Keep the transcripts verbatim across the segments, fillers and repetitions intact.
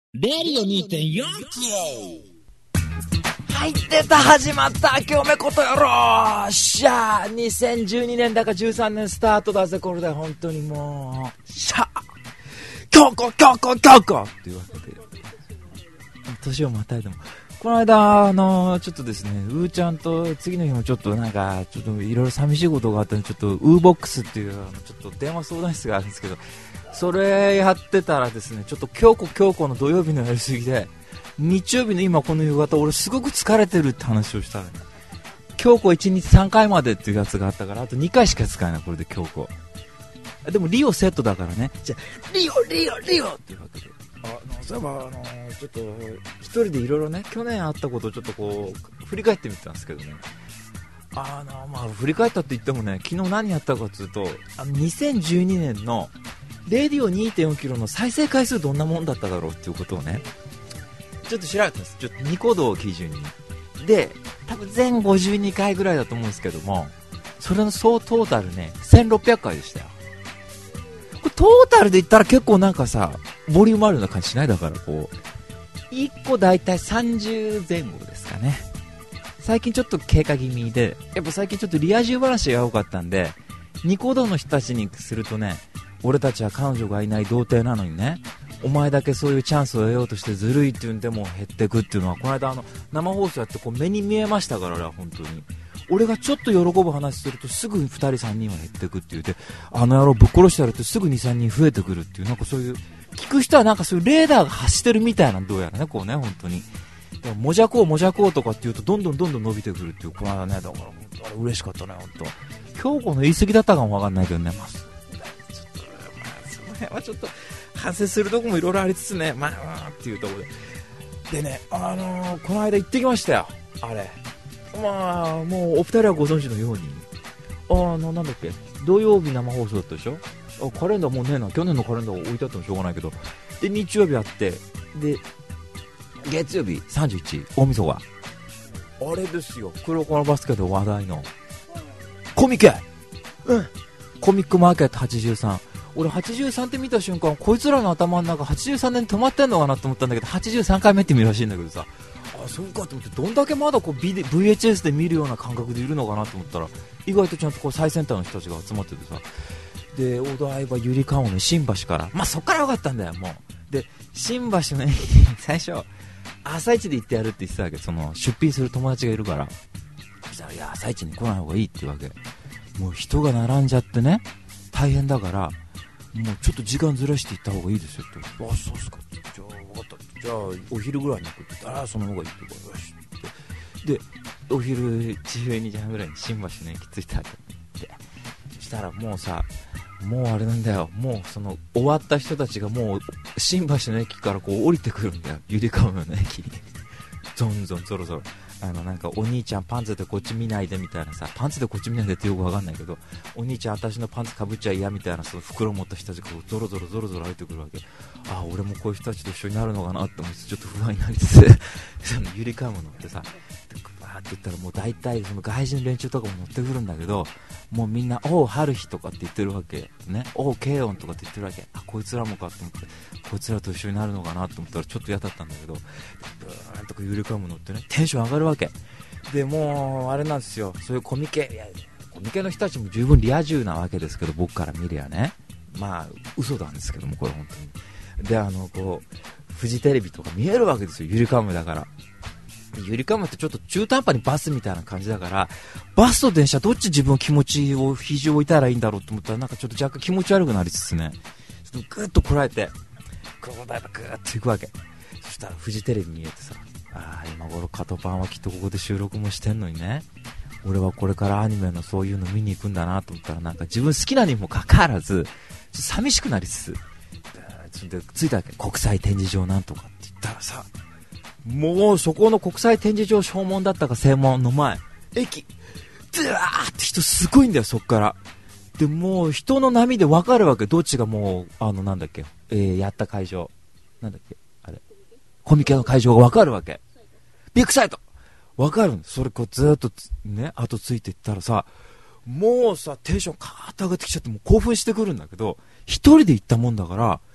レディオ にてんよん キロ。 はい出た、始まった、今日めことやろう。しゃあにせんじゅうにねんだかじゅうさんねんスタートだぜ。これで本当にもうしゃあ京子京子京子っていうわけで年をまたいでもこの間あのー、ちょっとですねうーちゃんと次の日もちょっとなんかちょっといろいろ寂しいことがあったんで、ちょっとウーボックスっていうあのちょっと電話相談室があるんですけど、それやってたらですね、ちょっと京子京子の土曜日のやりすぎで日曜日の今この夕方俺すごく疲れてるって話をしたら、ね、京子いちにちさんかいまでっていうやつがあったから、あとにかいしか使えない。これで京子でもリオセットだからね、じゃあリオリオリオっていうわけで、あのそういえばあのちょっと一人でいろいろね去年あったことをちょっとこう振り返ってみたんですけどね、あのまあ振り返ったって言ってもね、昨日何やったかというと、あのにせんじゅうにねんのレディオ にてんよん キロの再生回数どんなもんだっただろうっていうことをねちょっと調べたんです。ちょっとニコ動を基準にで、多分全ごじゅうにかいぐらいだと思うんですけども、それの総トータルねせんろっぴゃっかいでしたよ。これトータルで言ったら結構なんかさボリュームあるような感じしない？だからこういっこだいたいさんじゅうぜん後ですかね。最近ちょっと経過気味で、やっぱ最近ちょっとリア充話が多かったんで、ニコ動の人たちにするとね、俺たちは彼女がいない童貞なのにね、お前だけそういうチャンスを得ようとしてずるいっていうんでも減ってくっていうのは、この間あの生放送やってこう目に見えましたからね。本当に俺がちょっと喜ぶ話するとすぐふたりさんにんは減ってくっていうで、あの野郎ぶっ殺してやるとすぐにさんにん増えてくるっていう、なんかそういう聞く人はなんかそういうレーダーが発してるみたいな、どうやらねこうね本当にもじゃこうもじゃこうとかっていうとどんどんどんどん伸びてくるっていう、この間ね、だから本当あれ嬉しかったね。本当京子の言い過ぎだったかもわかんないけどね、まあちょっと、まあ、その辺はちょっと反省するとこもいろいろありつつね、まあ、まあっていうところででね、あのー、この間行ってきましたよ。あれまあもうお二人はご存知のように、あのなんだっけ土曜日生放送だったでしょ。あカレンダーもうねえな、去年のカレンダー置いてあってもしょうがないけど、で日曜日あって、で月曜日さんじゅういち大晦日、あれですよ、黒子のバスケで話題のコミケ、うん、コミックマーケットはちじゅうさん。俺はちじゅうさんって見た瞬間、こいつらの頭の中はちじゅうさんねん止まってんのかなと思ったんだけど、はちじゅうさんかいめって見るらしいんだけどさ、あそうかと思って、どんだけまだこう ブイエイチエス で見るような感覚でいるのかなと思ったら、意外とちゃんとこう最先端の人たちが集まっててさ、でお台場ゆりかごの新橋から、まあそっからよかったんだよもう。で新橋のね最初朝一で行ってやるって言ってたわけ、その出品する友達がいるから。そしたらいや朝一に来ない方がいいって言うわけ。もう人が並んじゃってね大変だから、もうちょっと時間ずらして行った方がいいですよって。あそうっすか、じゃあ分かった、じゃあお昼ぐらいに行くって言ったら、あその方がいいって言うからよしってで、お昼じゅうにじはんぐらいに新橋の駅着いたわけで、そしたらもうさ、もうあれなんだよ、もうその終わった人たちがもう新橋の駅からこう降りてくるんだよ、ゆりかごの駅にどんどんぞろぞろ、あのなんかお兄ちゃんパンツでこっち見ないでみたいなさ、パンツでこっち見ないでってよくわかんないけど、お兄ちゃん私のパンツかぶっちゃ嫌みたいな、その袋持った人たちがこうゾロゾロゾロゾロ入ってくるわけ。あ俺もこういう人たちと一緒になるのかなって思ってちょっと不安になりつつそのゆりかご乗ってさ、バーって言ったらもう大体その外人連中とかも乗ってくるんだけど、もうみんなおう春日とかって言ってるわけね、おう慶音とかって言ってるわけ。あこいつらもかと思って、こいつらと一緒になるのかなと思ったらちょっと嫌だったんだけど、ブーンとかゆりかご乗ってねテンション上がるわけで、もうあれなんですよ、そういうコミケ、いやコミケの人たちも十分リア充なわけですけど、僕から見りゃね、まあ嘘なんですけどもこれ本当に。であのこうフジテレビとか見えるわけですよ、ゆりかごだから。ゆりかごってちょっと中途半端にバスみたいな感じだから、バスと電車どっち自分の気持ちを肘を置いたらいいんだろうと思ったら、なんかちょっと若干気持ち悪くなりつつね、ちょっとグッとこらえてここだやっぱグーッと行くわけ。そしたらフジテレビ見えてさ、あー今頃カトパンはきっとここで収録もしてんのにね、俺はこれからアニメのそういうの見に行くんだなと思ったら、なんか自分好きなにもかかわらずちょっと寂しくなりつつで、着いたわけ、国際展示場なんとかって言ったらさ、もうそこの国際展示場正門だったか正門の前駅ドゥワーって人すごいんだよ、そっから。でもう人の波で分かるわけ、どっちがもうあのなんだっけ、えー、やった会場なんだっけあれコミケの会場が分かるわけ、ビッグサイト分かるん。それこうずーっとね後ついていったらさ、もうさテンションカーッと上がってきちゃって、もう興奮してくるんだけど、一人で行ったもんだから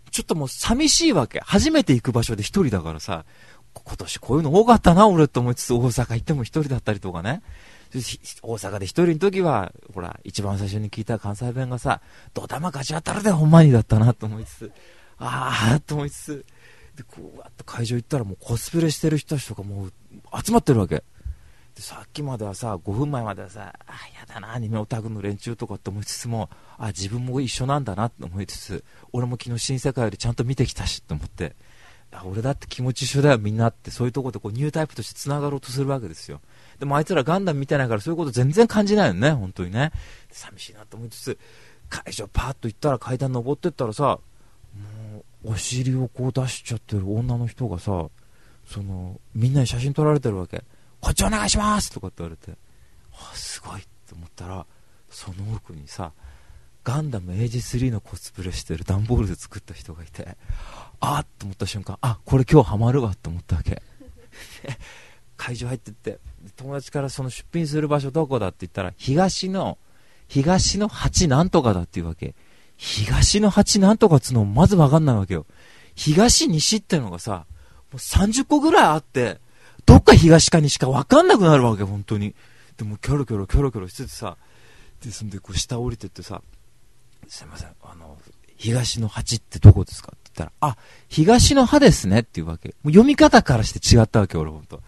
ちょっともう寂しいわけ。初めて行く場所で一人だからさ、今年こういうの多かったな俺と思いつつ、大阪行っても一人だったりとかね。大阪で一人の時はほら一番最初に聞いた関西弁がさ、ドタマ勝ち当たるでほんまにだったなと思いつつ、あーと思いつつで、こうわっと会場行ったらもうコスプレしてる人たちとかもう集まってるわけで、さっきまではさごふんまえまではさ、あーやだなアニメオタクの連中とかって思いつつも、あ自分も一緒なんだなって思いつつ、俺も昨日新世界よりちゃんと見てきたしと思って、あ俺だって気持ち一緒だよみんなって、そういうところでこうニュータイプとしてつながろうとするわけですよ。でもあいつらガンダム見てないからそういうこと全然感じないよね本当にね。寂しいなと思いつつ、会場パーッと行ったら階段登ってったらさ、もうお尻をこう出しちゃってる女の人がさ、そのみんなに写真撮られてるわけ。こっちお願いしますとかって言われて、あすごいって思ったら、その奥にさガンダム エイジスリー のコスプレしてる段ボールで作った人がいて、あっと思った瞬間、あこれ今日ハマるわって思ったわけ会場入ってって、友達からその出品する場所どこだって言ったら、東の東の八なんとかだっていうわけ。東の八なんとかっつうのもまず分かんないわけよ。東西っていうのがさもうさんじゅっこぐらいあって、どっか東か西か分かんなくなるわけ本当に。でもキョロキョロキョロキョロしててさ、でそんでこう下降りてってさ、すいませんあの東の八ってどこですかって言ったら、あ東の歯ですねっていうわけ。もう読み方からして違ったわけ俺本当。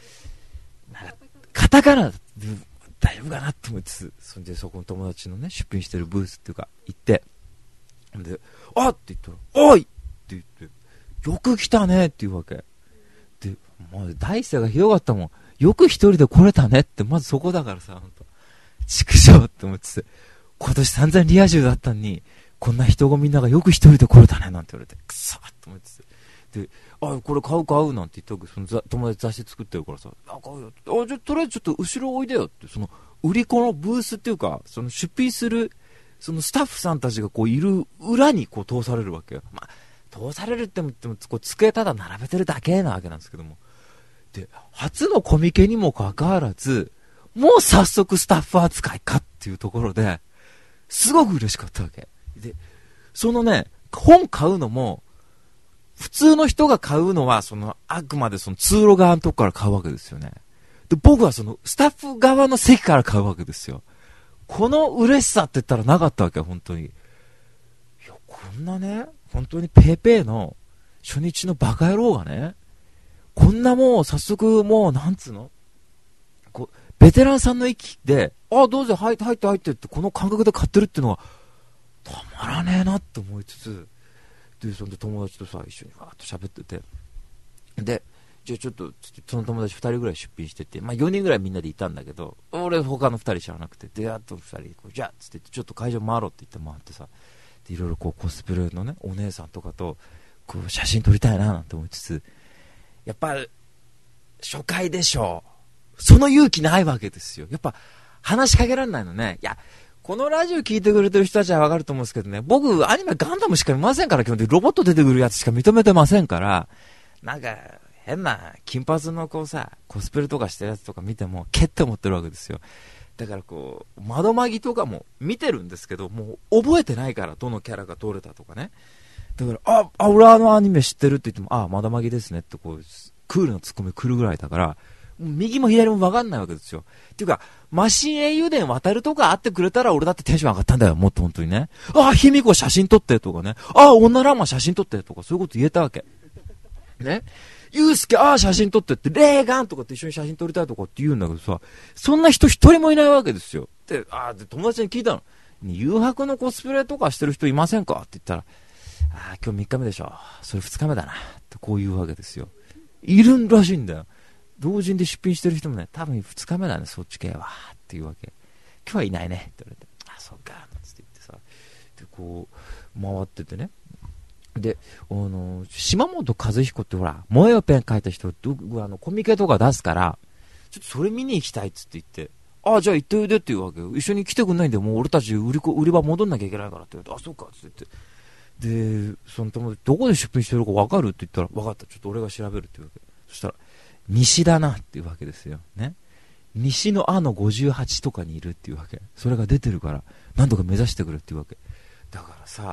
カタカナ大丈夫かなって思って、そんでそこの友達のね出品してるブースっていうか行って、であっって言ったら、おいって言って、よく来たねって言うわけで、もう大勢がひどかったもん。よく一人で来れたねって、まずそこだからさ、ほんと畜生って思ってて、今年散々リア充だったのにこんな人混みんながよく一人で来れたねなんて言われて、くそーって思ってて、であこれ買う買うなんて言ったわけ。その友達雑誌作ってるからさ、あ買うよって、あじゃとりあえずちょっと後ろおいでよって、その売り子のブースっていうか、その出品するそのスタッフさんたちがこういる裏にこう通されるわけよ。まあ通されるって言ってもこう机ただ並べてるだけなわけなんですけども、で初のコミケにもかかわらずもう早速スタッフ扱いかっていうところですごく嬉しかったわけで、そのね本買うのも普通の人が買うのはそのあくまでその通路側のとこから買うわけですよね。で僕はそのスタッフ側の席から買うわけですよ。この嬉しさって言ったらなかったわけ本当に。いやこんなね本当にペーペーの初日のバカ野郎がね、こんなもう早速もうなんつうのこうベテランさんの域で、あどうぞ入って入って入ってってこの感覚で買ってるっていうのはたまらねえなって思いつつ、でそんで友達とさ一緒にわーっと喋ってて、でじゃあちょっとその友達ふたりぐらい出品してて、まあよにんぐらいみんなでいたんだけど、俺他のふたり知らなくて、であとふたりこうじゃあつってちょっと会場回ろうって言って回ってさ、でいろいろこうコスプレのねお姉さんとかとこう写真撮りたいななんて思いつつ、やっぱ初回でしょ、その勇気ないわけですよ。やっぱ話しかけられないのね。いやこのラジオ聞いてくれてる人たちはわかると思うんですけどね、僕アニメガンダムしか見ませんから、基本的にロボット出てくるやつしか認めてませんから、なんか変な金髪のこうさコスプレとかしてるやつとか見てもけって思ってるわけですよ。だからこう窓マギとかも見てるんですけど、もう覚えてないから、どのキャラが通れたとかね。だからああ俺あのアニメ知ってるって言っても、あ窓マギですねってこうクールなツッコミ来るぐらいだから、右も左も分かんないわけですよ。っていうかマシン英雄伝渡るとかあってくれたら俺だってテンション上がったんだよ、もっと本当にね。あ卑弥呼写真撮ってとかね、あ女ランマ写真撮ってとか、そういうこと言えたわけね。ユウスケあ写真撮ってって、レーガンとかって一緒に写真撮りたいとかって言うんだけどさ、そんな人一人もいないわけですよ。であで友達に聞いたの、誘白のコスプレとかしてる人いませんかって言ったら、あ今日みっかめでしょ、それふつかめだなってこう言うわけですよ。いるらしいんだよ、同人で出品してる人もね、多分ふつかめだねそっち系はっていうわけ。今日はいないねって言われて、あそうかなんつって言ってさ、でこう回っててね、であの島本和彦ってほら萌えよペン描いた人あのコミケとか出すからちょっとそれ見に行きたいっつって言って、あじゃあ行っておいでっていうわけよ。一緒に来てくんないんで、もう俺たち売り売り場戻んなきゃいけないからって言われて、あそうかっつって言って、でその友達どこで出品してるか分かるって言ったら、分かったちょっと俺が調べるっていうわけ。そしたら西だなっていうわけですよね。西のあのごじゅうはちとかにいるっていうわけ。それが出てるから何とか目指してくれっていうわけだからさ、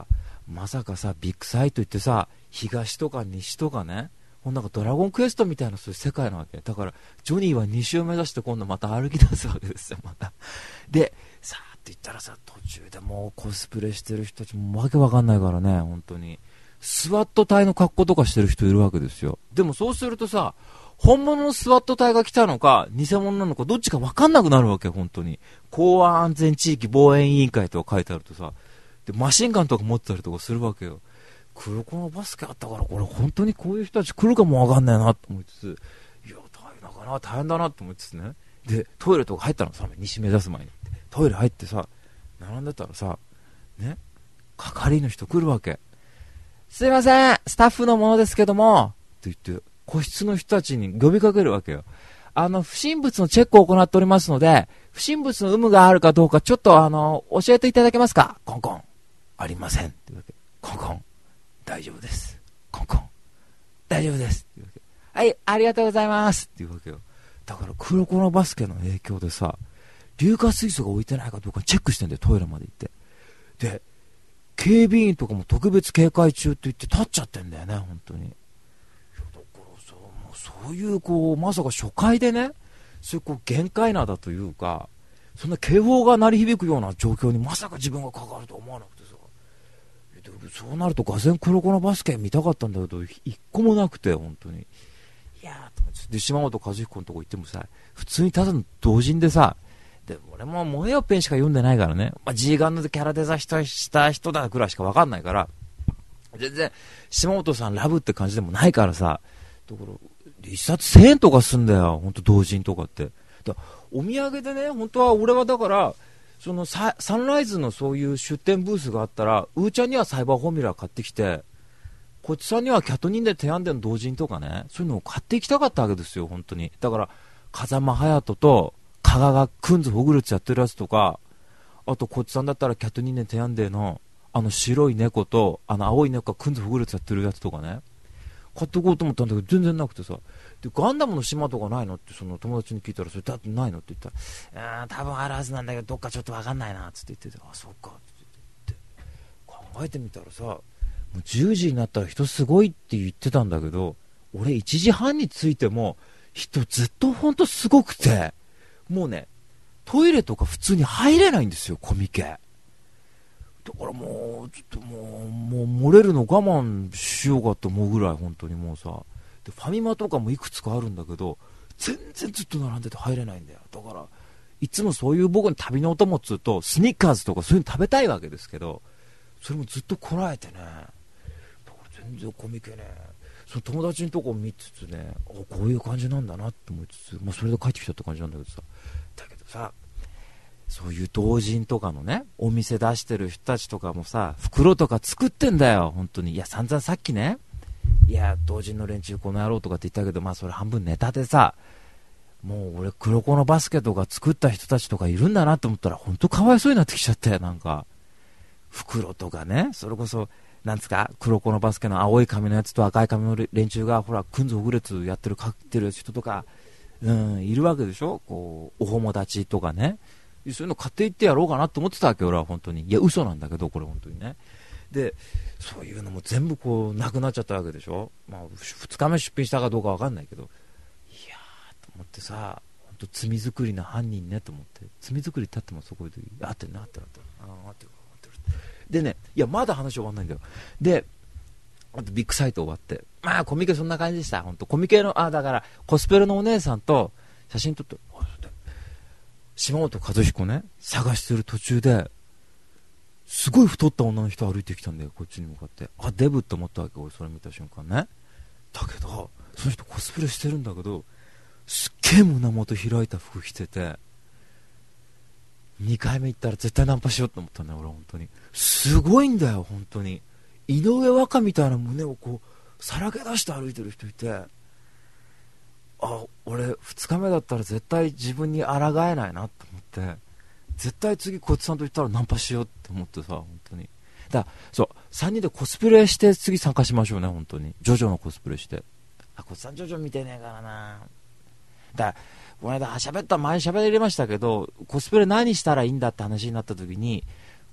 まさかさビッグサイト行ってさ、東とか西とかね、ほんなんかドラゴンクエストみたいなそういう世界なわけだから、ジョニーは西を目指して今度また歩き出すわけですよ。またでさあって言ったらさ、途中でもうコスプレしてる人たちもわけわかんないからね、本当にスワット隊の格好とかしてる人いるわけですよ。でもそうするとさ、本物のスワット隊が来たのか偽物なのかどっちか分かんなくなるわけ。本当に公安安全地域防衛委員会とか書いてあるとさ、でマシンガンとか持ってたりとかするわけよ。黒子のバスケあったから、これ本当にこういう人たち来るかも分かんないなと思いつつ、いや大変だかな、大変だなと思いつつね。でトイレとか入ったのさ、西目指す前にトイレ入ってさ、並んでたらさね、係員の人来るわけ。すいません、スタッフのものですけどもって言って個室の人たちに呼びかけるわけよ。あの不審物のチェックを行っておりますので、不審物の有無があるかどうかちょっとあの教えていただけますか。コンコン、ありませんって言うわけ。コンコン、大丈夫です。コンコン、大丈夫ですって言うわけ。はい、ありがとうございますって言うわけよ。だから黒子のバスケの影響でさ、硫化水素が置いてないかどうかチェックしてんだよ、トイレまで行って。で警備員とかも特別警戒中って言って立っちゃってんだよね、本当に。だからさ、もうそういうこうまさか初回でね、そういうこう限界なだというか、そんな警報が鳴り響くような状況にまさか自分が関わると思わなくてさ、そうなるとがぜん黒子のバスケ見たかったんだけど一個もなくて、本当に。いやーと思って、で島本和彦のとこ行ってもさ、普通にただの同人でさ、で俺も萌えよっぺんしか読んでないからね、まあ、G ガンのキャラデザした人だくらいしか分かんないから、全然島本さんラブって感じでもないからさ、だから一冊せんえんとかすんだよ、本当同人とかって。だお土産でね、本当は俺はだからそのササンライズのそういう出店ブースがあったら、うーちゃんにはサイバーフォーミュラー買ってきて、こっちさんにはキャトニンで手編んでの同人とかね、そういうのを買っていきたかったわけですよ、本当に。だから風間隼人と加賀がクンズホグルツやってるやつとか、あとこっちさんだったらキャトニンで手編んでのあの白い猫とあの青い猫がクンズホグルツやってるやつとかね、買っていこうと思ったんだけど全然なくてさ、でガンダムの島とかないのってその友達に聞いたら、それだってないのって言ったら、うーん多分あるはずなんだけどどっかちょっと分かんないなっつって言ってて、あそうかって言って考えてみたらさ、もうじゅうじになったら人すごいって言ってたんだけど、俺いちじはんに着いても人ずっとほんとすごくて、もうねトイレとか普通に入れないんですよ、コミケだからもうちょっともうもう漏れるの我慢しようかと思うぐらい、本当にもうさ、でファミマとかもいくつかあるんだけど全然ずっと並んでて入れないんだよ。だからいつもそういう僕の旅のお供っつうとスニッカーズとかそういうの食べたいわけですけど、それもずっとこらえてね、だから全然コミケね、その友達のとこを見つつね、こういう感じなんだなって思いつつ、まあ、それで帰ってきたって感じなんだけどさ、だけどさ、そういう同人とかのねお店出してる人たちとかもさ、袋とか作ってんだよ本当に。いや散々さっきね、いや同人の連中この野郎とかって言ったけど、まあそれ半分ネタでさ、もう俺黒子のバスケとか作った人たちとかいるんだなって思ったら本当かわいそうになってきちゃって、なんか袋とかね、それこそなんつか黒子のバスケの青い髪のやつと赤い髪の連中がほらくんずほぐれつやってるかってる人とか、うん、いるわけでしょ。こうお友達とかね、そういうの買っていってやろうかなと思ってたわけ俺は本当に。いや嘘なんだけどこれ本当にね。でそういうのも全部こうなくなっちゃったわけでしょ。まあふつかめ出品したかどうかわかんないけど、いやーと思ってさ、本当罪作りの犯人ねと思って、罪作りってあってもそこであってなってなってああってでね、いやまだ話終わんないんだよ。であとビッグサイト終わって、まあコミケそんな感じでした。本当コミケの、あだからコスプレのお姉さんと写真撮って島本和彦ね探してる途中ですごい太った女の人歩いてきたんだよ、こっちに向かって。あデブって思ったわけ俺それ見た瞬間ね。だけどその人コスプレしてるんだけどすっげえ胸元開いた服着てて、にかいめ行ったら絶対ナンパしようと思ったんだよ俺本当に。すごいんだよ本当に。井上和歌みたいな胸をこうさらけ出して歩いてる人いて、あ俺ふつかめだったら絶対自分に抗えないなと思って、絶対次こいつさんと言ったらナンパしようって思ってさ、本当に。だからそうさんにんでコスプレして次参加しましょうね本当に。ジョジョのコスプレして、あこいつさんジョジョ見てねえからな。だからこの間喋った前喋りましたけど、コスプレ何したらいいんだって話になった時に、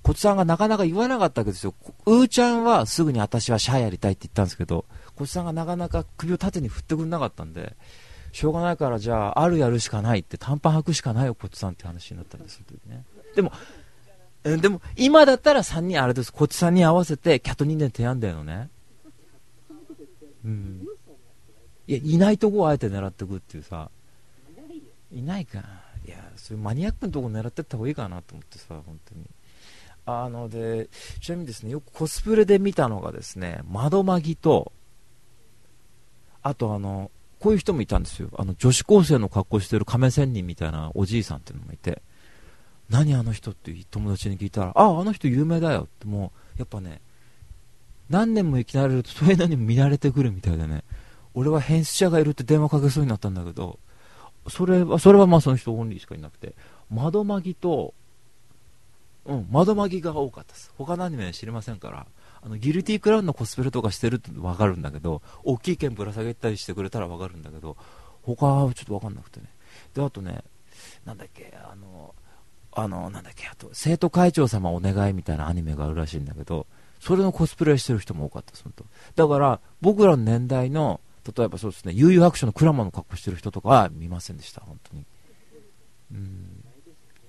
コツさんがなかなか言わなかったわけですよ。うーちゃんはすぐに私はシャーやりたいって言ったんですけど、コツさんがなかなか首を縦に振ってくれなかったんで、しょうがないからじゃああるやるしかないって短パン履くしかないよコツさんって話になったんですよね。でもでも今だったらさんにんあれです、コツさんに合わせてキャット人間提案だよね。うん、いやいないとこをあえて狙ってくっていうさ、いないか、いやそういうマニアックなとこ狙ってった方がいいかなと思ってさ、本当に。あのでちなみにですね、よくコスプレで見たのがですね、窓マギと、あとあのこういう人もいたんですよ。あの女子高生の格好してる亀仙人みたいなおじいさんっていうのもいて、何あの人って友達に聞いたら、ああの人有名だよって、もうやっぱね何年も生き慣れるとそういうのにも見慣れてくるみたいでね、俺は変質者がいるって電話かけそうになったんだけど、それはそれはまあその人オンリーしかいなくて、窓マギと、うん、窓マギが多かったです。他のアニメは知りませんから、あのギルティクラウンのコスプレとかしてるって分かるんだけど、大きい剣ぶら下げたりしてくれたら分かるんだけど、他はちょっと分かんなくてね。であとね、なんだっけ、あのあのなんだっけ、あと生徒会長様お願いみたいなアニメがあるらしいんだけど、それのコスプレしてる人も多かったです。だから僕らの年代の例えばそうですね、悠々白書のクラマの格好してる人とかは見ませんでした、本当に。うん、うん、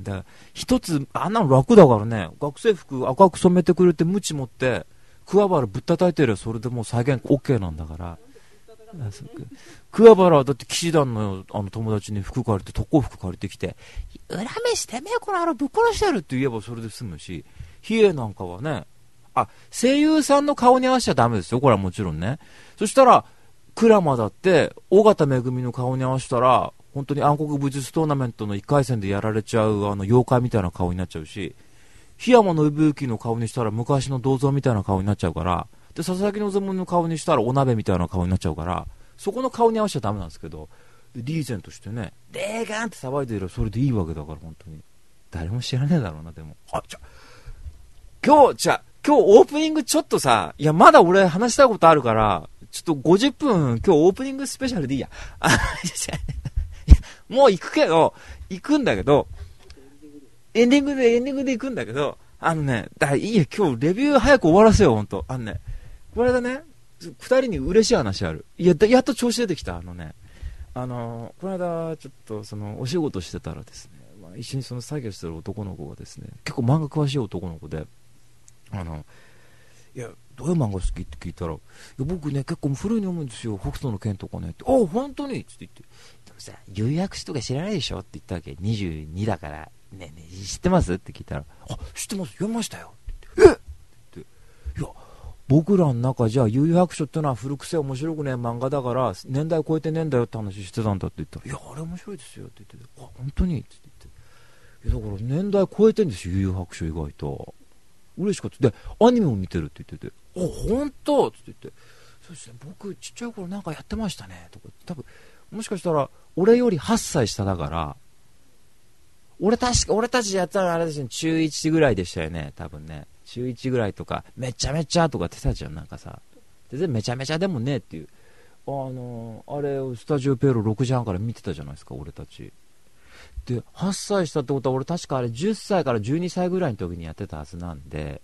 だから一つあんなの楽だからね、学生服赤く染めてくれてムチ持って桑原ぶったたいてるよ、それでもう再現 OK なんだから。桑原はだって騎士団 の, あの友達に服借りて特攻服借りてきて、恨めしてめえこの野郎ぶっ殺してやるって言えばそれで済むし、比叡なんかはね、あ声優さんの顔に合わせちゃダメですよ、これはもちろんね。そしたらクラマだって尾形めぐみの顔に合わせたら本当に暗黒武術トーナメントのいっかい戦でやられちゃうあの妖怪みたいな顔になっちゃうし、檜山信之の顔にしたら昔の銅像みたいな顔になっちゃうから、で佐々木希の顔にしたらお鍋みたいな顔になっちゃうから、そこの顔に合わせちゃダメなんですけど、リーゼントしてねレーガンって騒いでいればそれでいいわけだから、本当に誰も知らねえだろうな。でもあじゃ今日じゃ今日オープニングちょっとさ、いやまだ俺話したいことあるからちょっとごじゅっぷん今日オープニングスペシャルでいいや。あもう行くけど行くんだけどエンディングでエンディングで行くんだけど、あのね、だいいや今日レビュー早く終わらせよう、ほんと。あのね、これだね、二人に嬉しい話ある。いや、やっと調子出てきた。あのね、あのこの間ちょっとそのお仕事してたらですね、まあ、一緒にその作業してる男の子がですね、結構漫画詳しい男の子で、あのいやどういう漫画好きって聞いたら、いや僕ね結構古いの読むんですよ、北斗の拳とかねって。あ本当にって言って、でもさ有役士とか知らないでしょって言ったわけ。にじゅうにだからねえねえ知ってますって聞いたら、あ知ってます、読みましたよって言って、えっっていや僕らの中じゃ悠々白書ってのは古くせ面白くねえ漫画だから年代超えてねえんだよって話してたんだって言ったら、いやあれ面白いですよって言って、あ本当にって言って、いやだから年代超えてんですよ悠々白書意外と。嬉しかった。でアニメも見てるって言ってて、あ本当って言って、そうですね僕ちっちゃい頃なんかやってましたねとか、多分もしかしたら俺よりはっさい下だから、俺確か俺たちやったらあれですね中いちぐらいでしたよね多分ね、中いちぐらいとかめちゃめちゃとかってたじゃん、なんかさ全然めちゃめちゃでもねっていう、あのー、あれをスタジオペロろくじはんから見てたじゃないですか俺たちで。はっさい下ってことは俺確かあれじゅっさいからじゅうにさいぐらいの時にやってたはずなんで、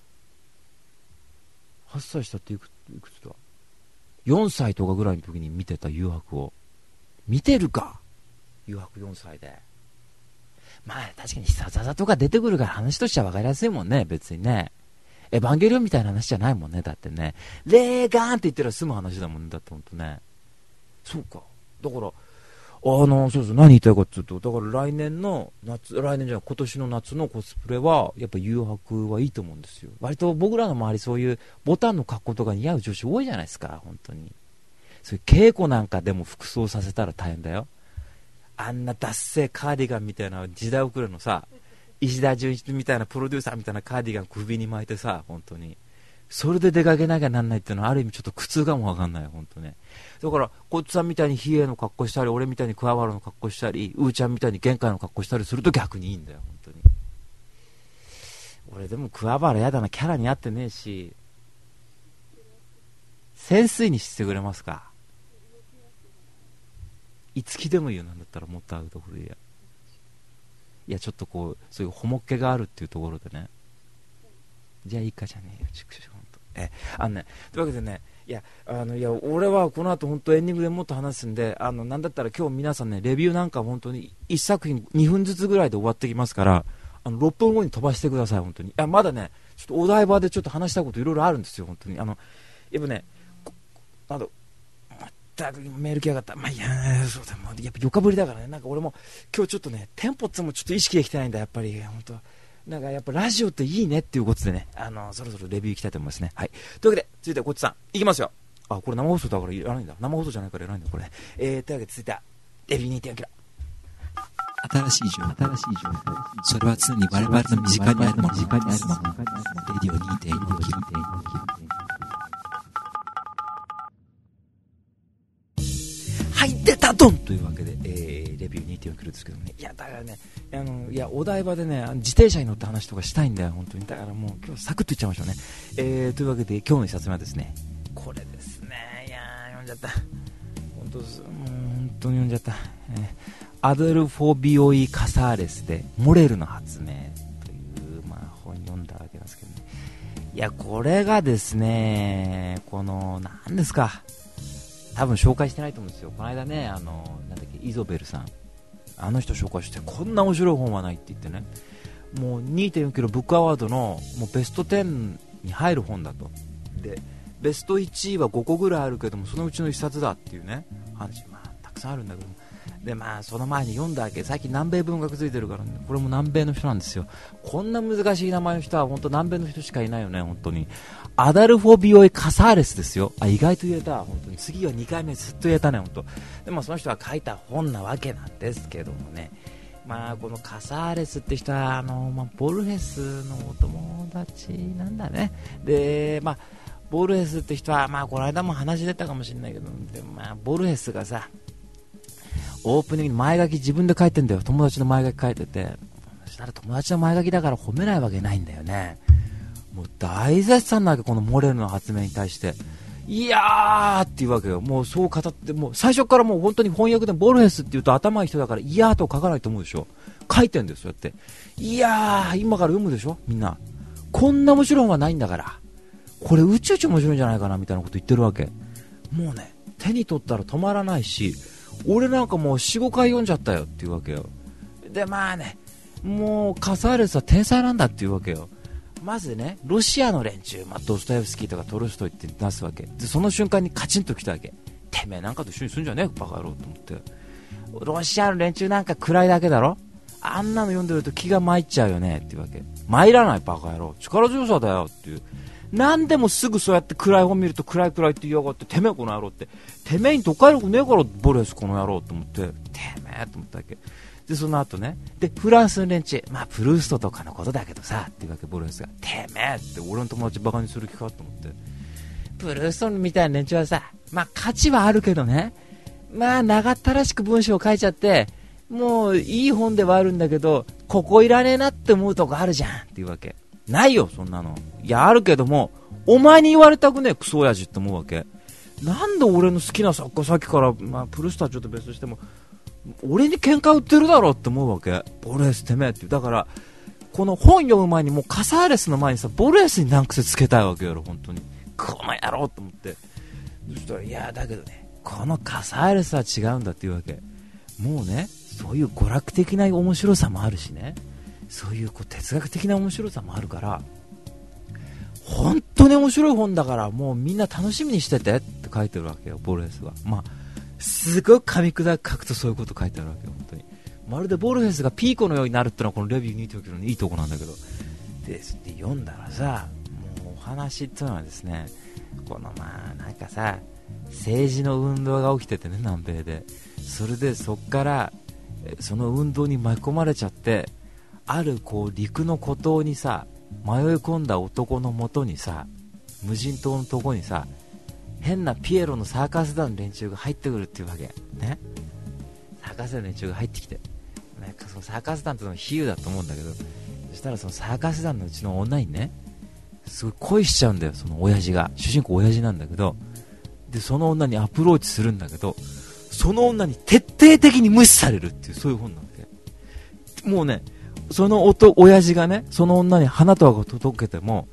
はっさい下っていく、いくつだ、よんさいとかぐらいの時に見てた誘白を見てるか、誘白よんさいで。まあ確かに必殺技とか出てくるから話としては分かりやすいもんね、別にね。エヴァンゲリオンみたいな話じゃないもんね、だってね。レーガーンって言ったら済む話だもんね、だってほんとね。そうか。だから、あの、そうそう、何言いたいかっていうと、だから来年の夏、来年じゃない、今年の夏のコスプレは、やっぱ誘白はいいと思うんですよ。割と僕らの周りそういうボタンの格好とか似合う女子多いじゃないですか、本当に。そういう稽古なんかでも服装させたら大変だよ。あんなダッセーカーディガンみたいな時代遅れのさ、石田純一みたいなプロデューサーみたいなカーディガン首に巻いてさ、本当にそれで出かけなきゃなんないっていうのはある意味ちょっと苦痛かもわかんない、本当ね。だからこっちさんみたいに比叡の格好したり、俺みたいに桑原の格好したり、うーちゃんみたいに玄関の格好したりすると逆にいいんだよ、本当に。俺でも桑原やだな、キャラに合ってねえし。潜水にしてくれますか。いつきでもいいよ、なんだったらもっと会うところで。いやいやちょっとこうそういうホモっ気があるっていうところでね、 じゃあいいかじゃねえよ、ちくしょう、ほんと。え、あのね、というわけでね、いや、あの、いや、俺はこの後本当エンディングでもっと話すんで、あの、なんだったら今日皆さんね、レビューなんか本当にいっさく品にふんずつぐらいで終わってきますから、あの、ろっぷんごに飛ばしてください、本当に。いや、まだね、ちょっとお台場でちょっと話したいこといろいろあるんですよ、本当に。あの、やっぱね、あの、またメール来やがった。まあ、いや、そうだ、もう、やっぱよかぶりだからね、なんか俺も今日ちょっとね、テンポっつもちょっと意識できてないんだ、やっぱり、本当。なんかやっぱラジオっていいねっていうことでね、あの、そろそろレビューいきたいと思いますね。はい。というわけで、続いてはこっちさん、いきますよ。あ、これ生放送だからいらないんだ。生放送じゃないからいらないんだ、これ。えー、というわけで続いては、レビューにてんよんキロ。 新しい情報、新しい情報。それは常に我々の身近にあるもの、身近にあるもの。レディオ にてんよんキロ。 はい、出たドンというわけで、えー、レビューにてんよんキロですけどね。いや、だからね、あの、いや、お台場でね、自転車に乗った話とかしたいんだよ、本当に。だからもう今日サクッといっちゃいましょうね。えー、というわけで、今日の一冊目はですね、これですね。いやー、読んじゃった。本当です。もう本当に読んじゃった。えー、アドルフォビオイ・カサーレスで、モレルの発明という、まあ、本読んだわけなんですけどね。いや、これがですね、この、なんですか。多分紹介してないと思うんですよ。この間ね、あの、なんだっけ、イゾベルさん。あの人紹介して、こんな面白い本はないって言ってね。もう にてんよんキロブックアワードのもうベストじゅうに入る本だと。で、ベストいちいはごこぐらいあるけども、そのうちのいっさつだっていうね、話、まあ、たくさんあるんだけども。で、まあ、その前に読んだわけ。最近南米文学ついてるからね、これも南米の人なんですよ。こんな難しい名前の人は本当南米の人しかいないよね、本当に。アダルフォビオイ・カサーレスですよ。あ、意外と言えた。本当に。次はにかいめずっと言えたね、本当。でもその人は書いた本なわけなんですけどもね。まあ、このカサーレスって人は、あの、まあ、ボルヘスのお友達なんだね。で、まあ、ボルヘスって人は、まあ、この間も話出たかもしれないけど、でもまあ、ボルヘスがさ、オープニングに前書き自分で書いてんだよ。友達の前書き書いてて。そしたら友達の前書きだから褒めないわけないんだよね。もう大絶賛なわけ、このモレルの発明に対して。いやーっていうわけよ。もうそう語って、もう最初からもう本当に翻訳でボルヘスって言うと頭いい人だから、いやーと書かないと思うでしょ。書いてんですよ、そうやって。いやー、今から読むでしょ、みんな。こんな面白い本はないんだから。これ宇宙一面白いんじゃないかな、みたいなこと言ってるわけ。もうね、手に取ったら止まらないし、俺なんかもう よん,ご 回読んじゃったよっていうわけよ。で、まあね、もうカサーレスは天才なんだっていうわけよ。まずね、ロシアの連中、まあ、ドストエフスキーとかトルストイって出すわけで、その瞬間にカチンときたわけ。てめえなんかと一緒にすんじゃねえバカ野郎と思って。ロシアの連中なんか暗いだけだろ、あんなの読んでると気が参っちゃうよねっていうわけ。参らないバカ野郎、力強さだよっていう。なんでもすぐそうやって暗い本見ると暗い暗いって言いやがって、てめえこの野郎って、てめえにどっかい力ねえからボレスこの野郎と思って、てめえと思ったわけで、その後ね、でフランスの連中、まあプルーストとかのことだけどさっていうわけ。ボレスがてめえって俺の友達バカにする気かと思って、プルーストみたいな連中はさ、まあ価値はあるけどね、まあ長ったらしく文章を書いちゃって、もういい本ではあるんだけど、ここいらねえなって思うとこあるじゃんっていうわけ。ないよそんなの。いやあるけども、お前に言われたくねえクソ親父って思うわけ。なんで俺の好きな作家さっきから、まあ、プルスターちょっと別としても俺に喧嘩売ってるだろって思うわけ。ボルヘスてめえって。だからこの本読む前にもうカサーレスの前にさ、ボルヘスに難癖つけたいわけやろ本当に。この野郎と思って。そしたらいやだけどね、このカサーレスは違うんだっていうわけ。もうね、そういう娯楽的な面白さもあるしね、そういうこう哲学的な面白さもあるから、本当に面白い本だからもうみんな楽しみにしててって書いてるわけよ、ボルヘスは。まあすごく噛み砕く書くとそういうこと書いてあるわけよ本当に。まるでボルヘスがピーコのようになるってのはこのレビューにてんよんキロのいいとこなんだけど、で読んだらさ、もうお話っていうのはですね、このまあなんかさ、政治の運動が起きててね、南米で。それでそっからその運動に巻き込まれちゃって、あるこう陸の孤島にさ迷い込んだ男のもとにさ、無人島のとこにさ、変なピエロのサーカス団の連中が入ってくるっていうわけね。サーカス団の連中が入ってきて、なんかそのサーカス団ってのは比喩だと思うんだけど、そしたらそのサーカス団のうちの女にね、すごい恋しちゃうんだよ、その親父が。主人公親父なんだけど、でその女にアプローチするんだけど、その女に徹底的に無視されるっていう、そういう本なんで、もうね、そのおと親父がね、その女に花束を届けても、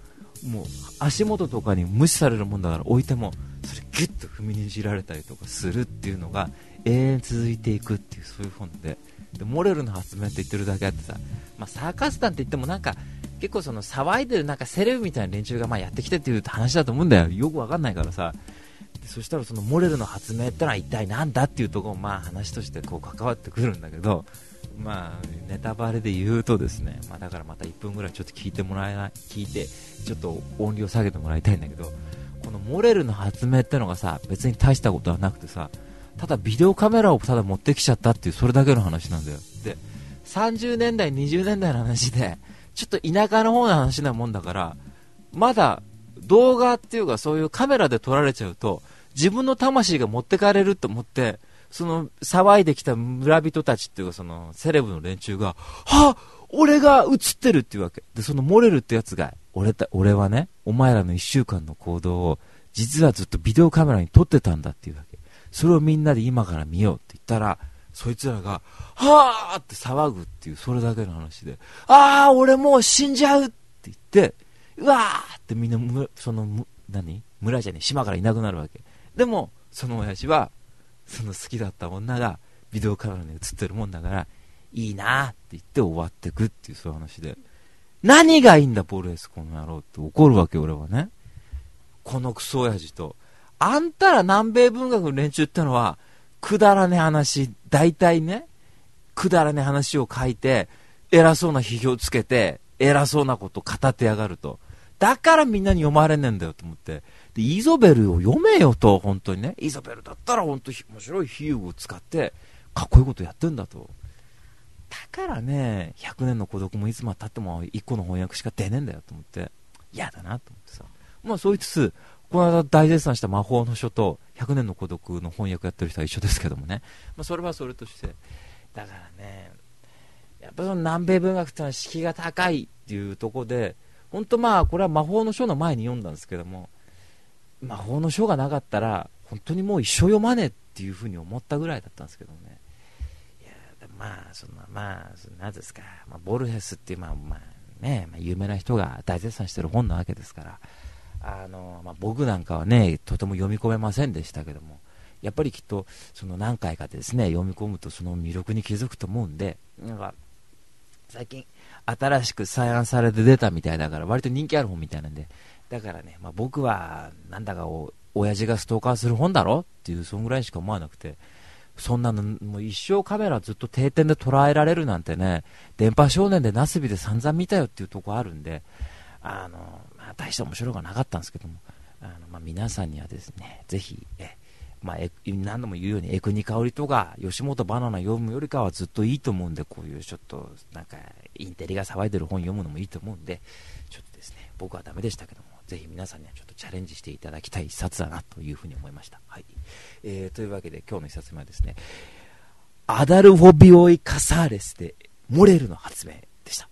もう足元とかに無視されるもんだから置いてもそれギュッと踏みにじられたりとかするっていうのが永遠続いていくっていう、そういう本で、でモレルの発明って言ってるだけあってさ、まあ、サーカス団って言ってもなんか結構その騒いでるなんかセレブみたいな連中がまあやってきてっていう話だと思うんだよ。よくわかんないからさ。でそしたらそのモレルの発明ってのは一体なんだっていうところもまあ話としてこう関わってくるんだけど、まあネタバレで言うとですね、まあ、だからまたいっぷんぐらいちょっと聞いてもらえない聞いてちょっと音量下げてもらいたいんだけど、このモレルの発明ってのがさ別に大したことはなくてさ、ただビデオカメラをただ持ってきちゃったっていうそれだけの話なんだよ。でさんじゅうねんだいにじゅうねんだいの話でちょっと田舎の方の話なもんだから、まだ動画っていうかそういうカメラで撮られちゃうと自分の魂が持ってかれると思って、その騒いできた村人たちっていうかそのセレブの連中がはぁ俺が映ってるっていうわけで、そのモレルってやつが俺た俺はねお前らのいっしゅうかんの行動を実はずっとビデオカメラに撮ってたんだっていうわけ。それをみんなで今から見ようって言ったらそいつらがはぁって騒ぐっていう、それだけの話で、ああ俺もう死んじゃうって言ってうわーってみんなむそのむ何村じゃね島からいなくなるわけ。でもその親父はその好きだった女がビデオカメラに映ってるもんだからいいなって言って終わってくっていう、そういう話で、何がいいんだボルエスこの野郎って怒るわけ俺はね。このクソ親父とあんたら南米文学の連中ってのはくだらね話、大体ねくだらね話を書いて偉そうな批評つけて偉そうなこと語ってやがると、だからみんなに読まれねえんだよと思って、でイゾベルを読めよと、本当にねイゾベルだったら本当に面白い比喩を使ってかっこいいことやってんだと。だからねひゃくねんの孤独もいつまでたってもいっこの翻訳しか出ねえんだよと思って嫌だなと思ってさ、まあそういつつこの間大絶賛した魔法の書とひゃくねんの孤独の翻訳やってる人は一緒ですけどもね、まあ、それはそれとして、だからねやっぱその南米文学ってのは敷居が高いっていうところで、本当まあこれは魔法の書の前に読んだんですけども、魔法の書がなかったら本当にもう一生読まねえっていうふうに思ったぐらいだったんですけどもね。いやまあそんなまあ何ですか、まあ、ボルヘスっていうまあまあね、まあ、有名な人が大絶賛してる本なわけですから、あの、まあ、僕なんかはねとても読み込めませんでしたけども、やっぱりきっとその何回かですね読み込むとその魅力に気づくと思うんで、なんか最近新しく再販されて出たみたいだから割と人気ある本みたいなんで、だからね、まあ、僕はなんだかお親父がストーカーする本だろっていうそんぐらいしか思わなくて、そんなのもう一生カメラずっと定点で捉えられるなんてね、電波少年でナスビで散々見たよっていうとこあるんで、あの、まあ、大して面白くなかったんですけども、あの、まあ、皆さんにはですねぜひえまあ、え何度も言うように江国香織とか吉本バナナ読むよりかはずっといいと思うんで、こういうちょっとなんかインテリが騒いでる本読むのもいいと思うんで、ちょっとですね僕はダメでしたけどもぜひ皆さんにはちょっとチャレンジしていただきたい一冊だなというふうに思いました。はい、えー、というわけで今日の一冊目はですねアダルフォビオイ・カサーレスでモレルの発明でした。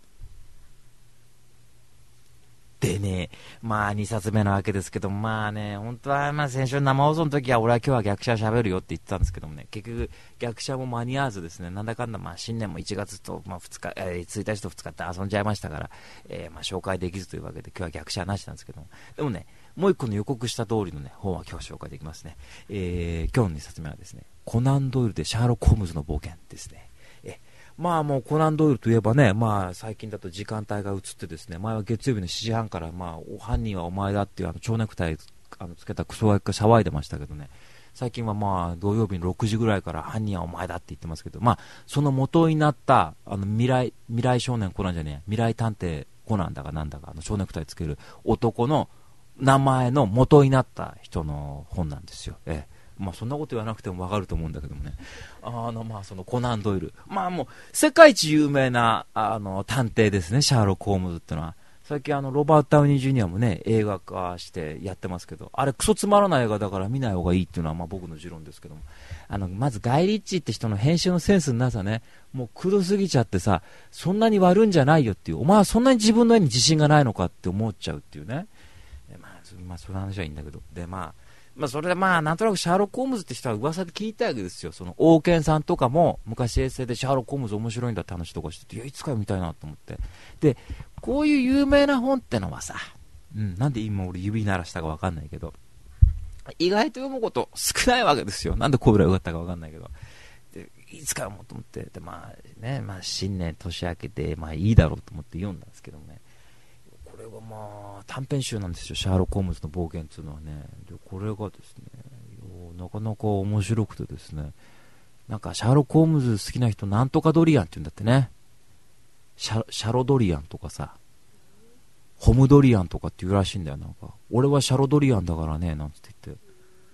でね、まあにさつめなわけですけど、まあね、本当はまあ先週生放送の時は俺は今日は逆者喋るよって言ってたんですけどもね、結局逆者も間に合わずですね、なんだかんだまあ新年もいちがつと、まあ、ふつか、えー、ついたちとふつかって遊んじゃいましたから、えー、まあ紹介できずというわけで今日は逆者なしなんですけども、でもね、もう一個の予告した通りのね、本は今日紹介できますね。えー、今日のにさつめはですね、コナンドイルでシャーロック・ホームズの冒険ですね。えまあもうコナンドイルといえばね、まあ最近だと時間帯が移ってですね、前は月曜日のしちじはんからまあ犯人はお前だっていうあの蝶ネクタイあのつけたクソガキが騒いでましたけどね、最近はまあ土曜日のろくじぐらいから犯人はお前だって言ってますけど、まあその元になったあの未来未来少年コナンじゃねえ未来探偵コナンだかなんだかあの蝶ネクタイつける男の名前の元になった人の本なんですよ。ええまあ、そんなこと言わなくても分かると思うんだけどもね、あのまあそのコナンドイル、まあもう世界一有名なあの探偵ですね、シャーロック・ホームズってのは。最近あのロバート・ダウニー・ジュニアもね映画化してやってますけど、あれクソつまらない映画だから見ない方がいいっていうのはまあ僕の持論ですけども、あのまずガイ・リッチーって人の編集のセンスのなさね、もうくどすぎちゃってさ、そんなに悪いんじゃないよっていう、お前はそんなに自分の絵に自信がないのかって思っちゃうっていうね、まあ、まあそういう話はいいんだけど、でまあまあ、それでまあなんとなくシャーロック・ホームズって人は噂で聞いたわけですよ。その王権さんとかも昔衛星でシャーロック・ホームズ面白いんだって話とかしてて、いやいつか見たいなと思って、でこういう有名な本ってのはさ、 うん、なんで今俺指鳴らしたか分かんないけど、意外と読むこと少ないわけですよ。なんでこうぐらい良かったか分かんないけど、でいつか読もうと思って、でまあね、まあ新年年明けてまあいいだろうと思って読んだんですけどね、これはまあ短編集なんですよ、シャーロック・ホームズの冒険っていうのはね。でこれがですね、なかなか面白くてですね、なんかシャーロック・ホームズ好きな人なんとかドリアンって言うんだってね。シャ、シャロドリアンとかさ、ホムドリアンとかって言うらしいんだよ。なんか俺はシャロドリアンだからねなんて言って、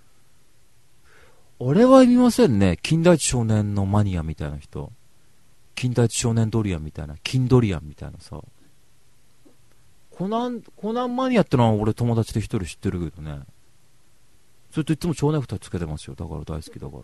俺は見ませんね。金田一少年のマニアみたいな人、金田一少年ドリアンみたいな、金ドリアンみたいなさ、コナンコナンマニアってのは俺友達で一人知ってるけどね、それといつも蝶ネクタイつけてますよ。だから大好きだから、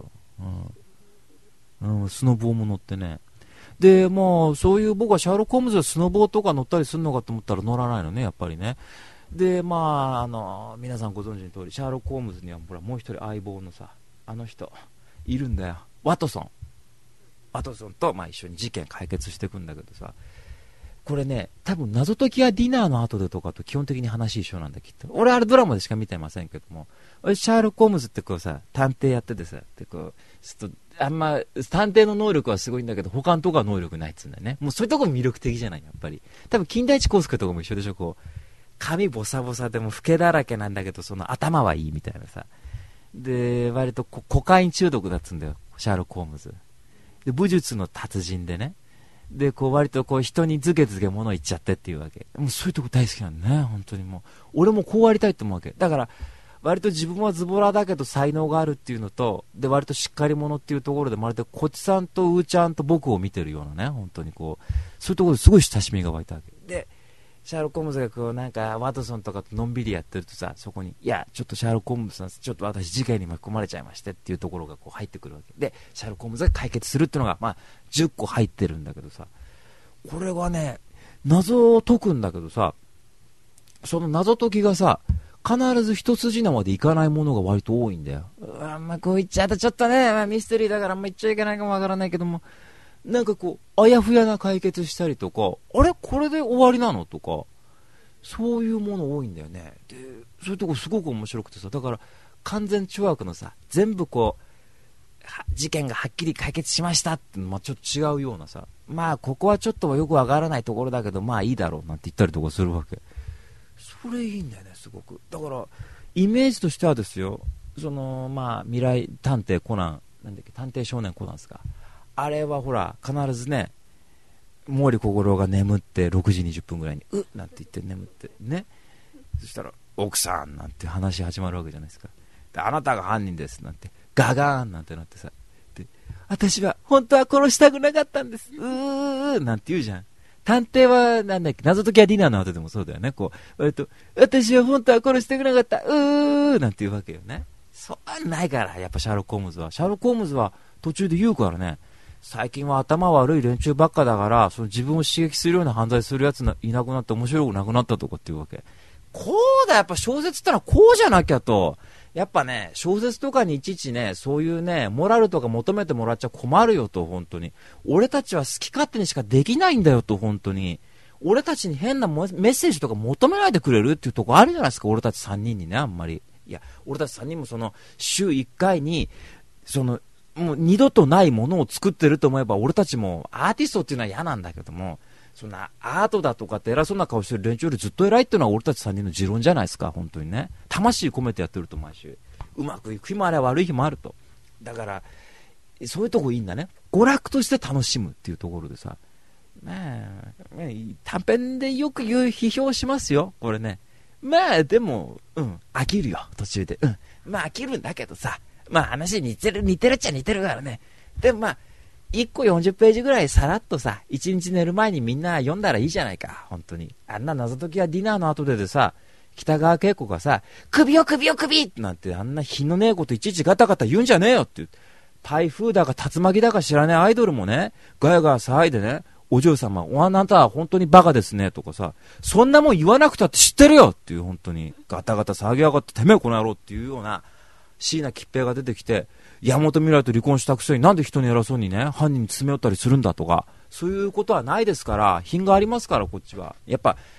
うんうん、スノボーも乗ってね。でまあそういう僕はシャーロック・ホームズはスノボーとか乗ったりするのかと思ったら乗らないのね、やっぱりね。でまああの皆さんご存知の通り、シャーロック・ホームズにはほらもう一人相棒のさ、あの人いるんだよ、ワトソン。ワトソンとまあ一緒に事件解決していくんだけどさ、これね多分謎解きやディナーの後でとかと基本的に話一緒なんだきっと。俺あれドラマでしか見てませんけども、俺シャーロック・ホームズってこうさ探偵やっててさ、でこうちょっとあんま探偵の能力はすごいんだけど他のとこは能力ないっつうんだよね。もうそういうとこも魅力的じゃない、やっぱり。多分金田一耕助とかも一緒でしょ。こう髪ボサボサでも老けだらけなんだけどその頭はいいみたいなさ、で割とココカイン中毒だっつうんだよシャーロック・ホームズで、武術の達人でね、でこう割とこう人にズケズケ物言っちゃってっていうわけ。もうそういうとこ大好きなんだね、本当に。もう俺もこうありたいと思うわけだから、割と自分はズボラだけど才能があるっていうのと、で割としっかり者っていうところで、まるでこっちさんとうーちゃんと僕を見てるようなね、本当にこうそういうところですごい親しみが湧いたわけで、シャーロック・ホームズがこうなんかワトソンとかとのんびりやってるとさ、そこにいやちょっとシャーロック・ホームズさんちょっと私事件に巻き込まれちゃいましてっていうところがこう入ってくるわけで、シャーロック・ホームズが解決するっていうのがまあじゅっこ入ってるんだけどさ、これはね謎を解くんだけどさ、その謎解きがさ必ず一筋縄でいかないものが割と多いんだよ。うわ、まあ、こう言っちゃうとちょっとね、まあ、ミステリーだからあんま言っちゃいけないかもわからないけども、なんかこうあやふやな解決したりとか、あれこれで終わりなのとか、そういうもの多いんだよね。でそういうとこすごく面白くてさ、だから完全懲悪のさ、全部こう事件がはっきり解決しましたって、まあ、ちょっと違うようなさ、まあここはちょっとはよくわからないところだけどまあいいだろうなんて言ったりとかするわけ。それいいんだよね、すごく。だからイメージとしてはですよ、そのまあ未来探偵コナンなんだっけ、探偵少年コナンですか、あれはほら必ずね毛利小五郎が眠ってろくじにじゅっぷんぐらいにうっなんて言って眠ってね、そしたら奥さんなんて話始まるわけじゃないですか。であなたが犯人ですなんてガガーンなんてなってさ、で私は本当は殺したくなかったんですうーなんて言うじゃん。探偵はなんだっけ、謎解きはディナーの後でもそうだよね。こう割と私は本当は殺したくなかったうーなんて言うわけよね。そうはないからやっぱシャーロック・ホームズはシャーロック・ホームズは途中で言うからね、最近は頭悪い連中ばっかだから、その自分を刺激するような犯罪するやついなくなって面白くなくなったとかっていうわけ。こうだ、やっぱ小説ってのはこうじゃなきゃと。やっぱね小説とかにいちいちねそういうねモラルとか求めてもらっちゃ困るよと。本当に俺たちは好き勝手にしかできないんだよと。本当に俺たちに変なメッセージとか求めないでくれるっていうとこあるじゃないですか、俺たちさんにんにね。あんまりいや俺たちさんにんもその週いっかいにそのもう二度とないものを作ってると思えば、俺たちもアーティストっていうのは嫌なんだけども、そんなアートだとかって偉そうな顔してる連中よりずっと偉いっていうのは俺たちさんにんの持論じゃないですか。本当にね魂込めてやってると毎週うまくいく日もあれば悪い日もあると。だからそういうとこいいんだね、娯楽として楽しむっていうところでさ、まあ短編でよく言う批評しますよこれね。まあでもうん飽きるよ途中で、うんまあ飽きるんだけどさ、まあ話似てる似てるっちゃ似てるからね。でもまあいっこよんじゅっページぐらいさらっとさいちにち寝る前にみんな読んだらいいじゃないか。本当にあんな謎解きはディナーの後ででさ、北川景子がさ首を首を首なんてあんな品のねえこといちいちガタガタ言うんじゃねえよっていう、台風だか竜巻だか知らねえアイドルもねガヤガヤ騒いでね、お嬢様おあなたは本当にバカですねとかさ、そんなもん言わなくたって知ってるよっていう、本当にガタガタ騒ぎやがっててめえこの野郎っていうような椎名桔平が出てきて、山本未来と離婚したくせになんで人に偉そうにね犯人に詰め寄ったりするんだとか、そういうことはないですから、品がありますからこっちはやっぱ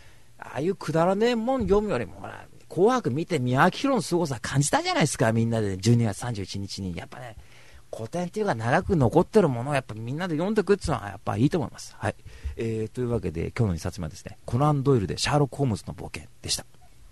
ああいうくだらねえもん読むよりも、ほら、紅白見て宮脇宏の凄さ感じたじゃないですか、みんなでじゅうにがつさんじゅういちにちに。やっぱね、古典っていうか長く残ってるものをやっぱみんなで読んでいくっていうのはやっぱいいと思います。はい。えー、というわけで今日のにさつめはですね、コナン・ドイルでシャーロック・ホームズの冒険でした。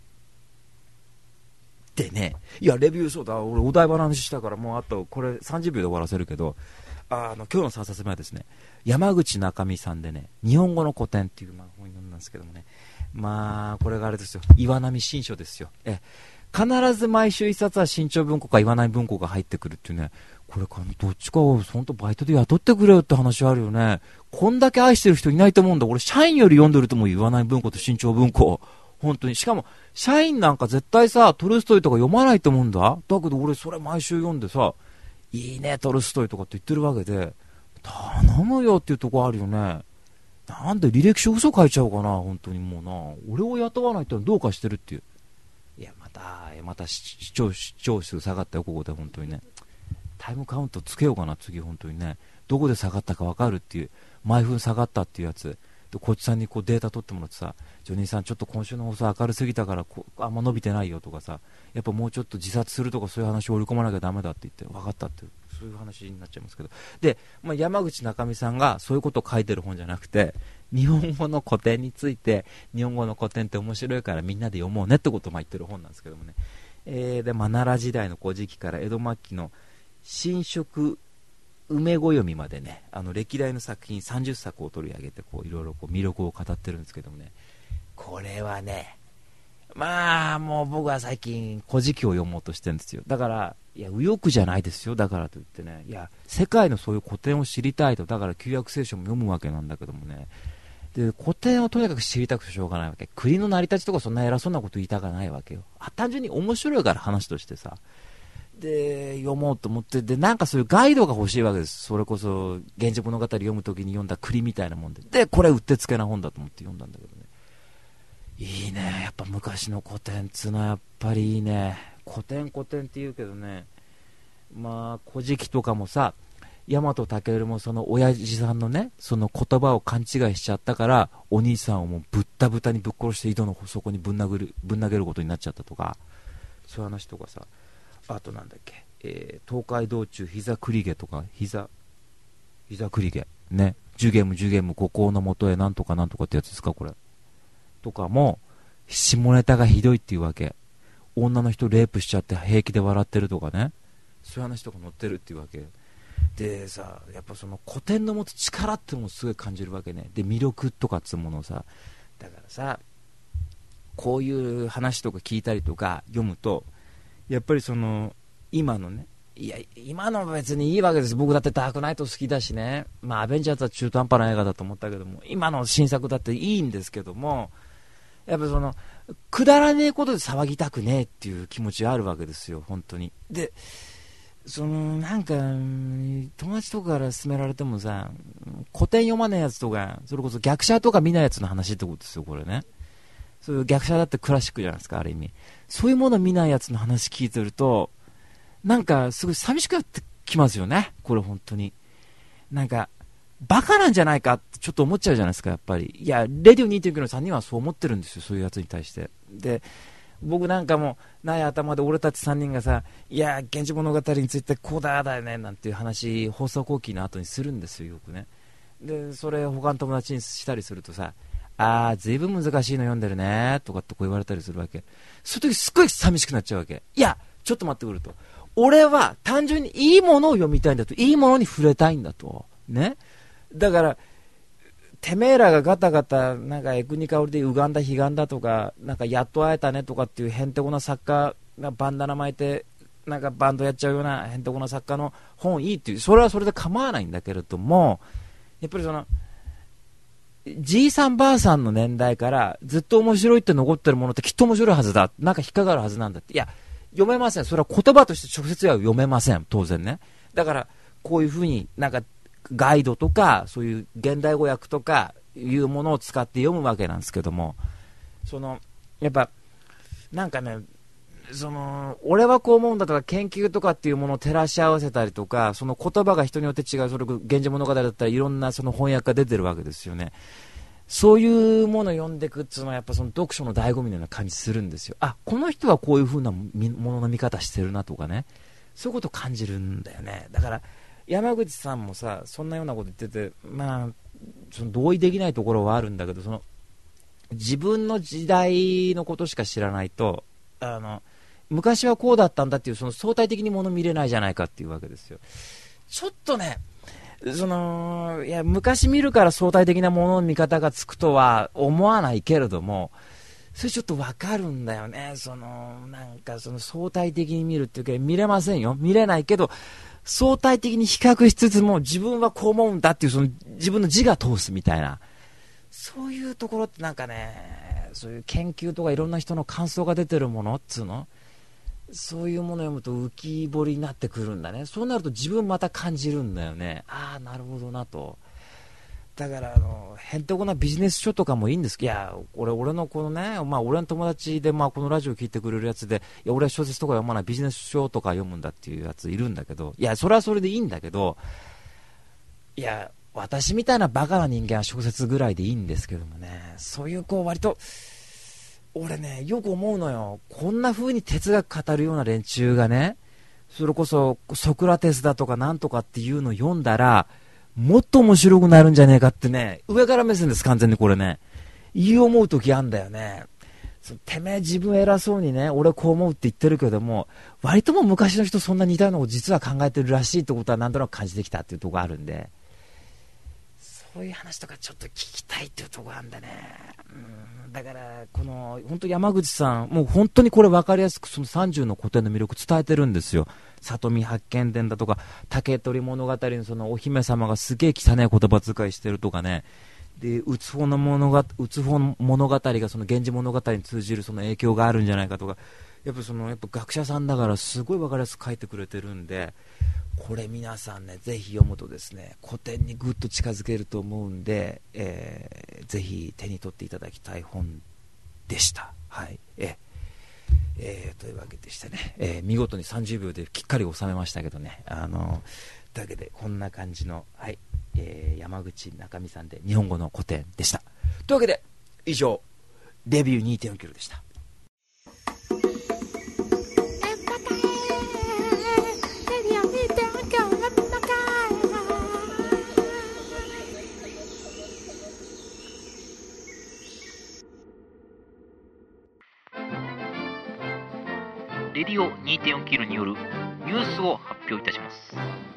でね、いやレビューそうだ、俺お台場の話したからもうあとこれさんじゅうびょうで終わらせるけど、あの今日のさんさつめはですね、山口中美さんでね、日本語の古典っていう、まあ、本読んだんですけどもね、まあこれがあれですよ、岩波新書ですよ。え必ず毎週一冊は新潮文庫か岩波文庫が入ってくるっていうね、これからどっちかを本当バイトで雇ってくれよって話あるよね。こんだけ愛してる人いないと思うんだ。俺社員より読んでると思う、岩波文庫と新潮文庫、本当に。しかも社員なんか絶対さトルストイとか読まないと思うんだ。だけど俺それ毎週読んでさ、いいねトルストイとかって言ってるわけで、頼むよっていうとこあるよね。なんで履歴書嘘書いちゃおうかな、本当にもうな。俺を雇わないってのはどうかしてるっていう。いやまたまた視聴視聴数下がったよ、ここで本当にね。タイムカウントつけようかな次、本当にね。どこで下がったか分かるっていう、毎分下がったっていうやつで、こっちさんにこうデータ取ってもらってさ、ジョニーさんちょっと今週の放送明るすぎたからこあんま伸びてないよとかさ、やっぱもうちょっと自殺するとかそういう話を織り込まなきゃダメだって言って分かったっていう、そういう話になっちゃいますけど、で、まあ、山口中美さんがそういうことを書いてる本じゃなくて、日本語の古典について、日本語の古典って面白いからみんなで読もうねってことをまあ言ってる本なんですけどもね、えー、で、まあ、奈良時代の古事記から江戸末期の新色梅ご読みまでね、あの歴代の作品さんじゅっさくを取り上げてこういろいろこう魅力を語ってるんですけどもね、これはね、まあもう僕は最近古事記を読もうとしてるんですよ。だからいや右翼じゃないですよ、だからといってね、いや世界のそういう古典を知りたいと、だから旧約聖書も読むわけなんだけどもね、で古典をとにかく知りたくてしょうがないわけ。国の成り立ちとかそんな偉そうなこと言いたくないわけよ。あ、単純に面白いから話としてさ、で読もうと思って、でなんかそういうガイドが欲しいわけです。それこそ源氏物語読むときに読んだ栗みたいなもんで、でこれうってつけな本だと思って読んだんだけどね、いいね、やっぱ昔の古典っつうのはやっぱりいいね。古典古典って言うけどね、まあ古事記とかもさ、大和武もその親父さんのねその言葉を勘違いしちゃったから、お兄さんをもうぶったぶたにぶっ殺して井戸の底にぶん殴るぶん投げることになっちゃったとか、そういう話とかさ、あとなんだっけ、えー、東海道中膝栗毛とか、膝膝栗毛ね、ジュゲムジュゲム五行のもとへなんとかなんとかってやつですか、これとかも下ネタがひどいっていうわけ。女の人レイプしちゃって平気で笑ってるとかね、そういう話とか載ってるっていうわけでさ、やっぱその古典の持つ力ってのもすごい感じるわけね。で魅力とかっつうものをさ、だからさ、こういう話とか聞いたりとか読むと、やっぱりその今のね、いや今の別にいいわけです。僕だってダークナイト好きだしね、まあアベンジャーズは中途半端な映画だと思ったけども、今の新作だっていいんですけども、やっぱそのくだらねえことで騒ぎたくねえっていう気持ちがあるわけですよ、本当に。でそのなんか友達とかから勧められてもさ、古典読まないやつとか、それこそ逆者とか見ないやつの話ってことですよ、これね。そういう逆者だってクラシックじゃないですか、ある意味。そういうもの見ないやつの話聞いてると、なんかすごい寂しくなってきますよね、これ本当に。なんかバカなんじゃないかってちょっと思っちゃうじゃないですか、やっぱり。いやレディオ にてんきゅう のさんにんはそう思ってるんですよ、そういうやつに対して。で僕なんかもない頭で俺たちさんにんがさ、いや源氏物語についてこうだだよねなんていう話放送後期の後にするんですよ、よくね。でそれ他の友達にしたりするとさ、あーずいぶん難しいの読んでるねとかってこう言われたりするわけ。そういう時すっごい寂しくなっちゃうわけ。いやちょっと待ってくると、俺は単純にいいものを読みたいんだと、いいものに触れたいんだとね。だからてめえらがガタガタなんかエクニカオルで歪んだ悲願だとか、なんかやっと会えたねとかっていうへんてこな作家がバンダナ巻いてなんかバンドやっちゃうようなへんてこな作家の本いいっていう、それはそれで構わないんだけれども、やっぱりそのじいさんばあさんの年代からずっと面白いって残ってるものってきっと面白いはずだ、なんか引っかかるはずなんだって。いや読めません、それは言葉として直接は読めません、当然ね。だからこういうふうになんかガイドとかそういう現代語訳とかいうものを使って読むわけなんですけども、そのやっぱなんかね、その俺はこう思うんだとか研究とかっていうものを照らし合わせたりとか、その言葉が人によって違う、それ源氏物語だったらいろんなその翻訳が出てるわけですよね。 そういうものを読んでいくっていうのはやっぱその読書の醍醐味のような感じするんですよ。あ、この人はこういう風なものの見方してるなとかね、そういうことを感じるんだよね。だから山口さんもさ、そんなようなこと言ってて、まあその同意できないところはあるんだけど、その自分の時代のことしか知らないと、あの昔はこうだったんだっていうその相対的にもの見れないじゃないかっていうわけですよ。ちょっとね、そのいや昔見るから相対的なものの見方がつくとは思わないけれども、それちょっとわかるんだよね。そのなんかその相対的に見るっていうか、見れませんよ、見れないけど相対的に比較しつつも自分はこう思うんだっていうその自分の自我通すみたいな、そういうところってなんかね、そういう研究とかいろんな人の感想が出てるものっつうの、そういうものを読むと浮き彫りになってくるんだね。そうなると自分また感じるんだよね。ああなるほどなと。だからあのへんてこなビジネス書とかもいいんですけど、いや俺俺のこのね、まあ俺の友達で、まあこのラジオ聞いてくれるやつで、いや俺は小説とか読まない、ビジネス書とか読むんだっていうやついるんだけど、いやそれはそれでいいんだけど、いや私みたいなバカな人間は小説ぐらいでいいんですけどもね、そういうこう割と俺ねよく思うのよ。こんな風に哲学語るような連中がね、それこそソクラテスだとかなんとかっていうのを読んだらもっと面白くなるんじゃねえかってね、上から目線です完全にこれね、言い思う時あんだよね。そてめえ自分偉そうにね、俺こう思うって言ってるけども、割とも昔の人そんな似たようなこと実は考えてるらしいってことはなんとなく感じてきたっていうところあるんで、そういう話とかちょっと聞きたいっていうところなんだね。うん、だからこの本当山口さんもう本当にこれ分かりやすくそのさんじゅうの古典の魅力伝えてるんですよ。里見八犬伝だとか竹取物語のそのお姫様がすげえ汚い言葉遣いしてるとかね、でうつほの物語うつほの物語がその源氏物語に通じるその影響があるんじゃないかとか、やっぱそのやっぱ学者さんだからすごい分かりやすく書いてくれてるんで、これ皆さんねぜひ読むとですね古典にぐっと近づけると思うんで、えー、ぜひ手に取っていただきたい本でした。はい、ええー、というわけでしてね、えー、見事にさんじゅうびょうできっかり収めましたけどね、あのー、だけでこんな感じの、はい、えー、山口中美さんで日本語の古典でした。というわけで以上レビュー にてんよん キロでした。 レディオ にてんよん キロによるニュースを発表いたします。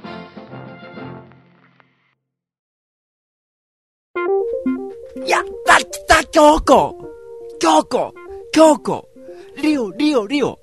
やった来た京子京子京子リオリオリオ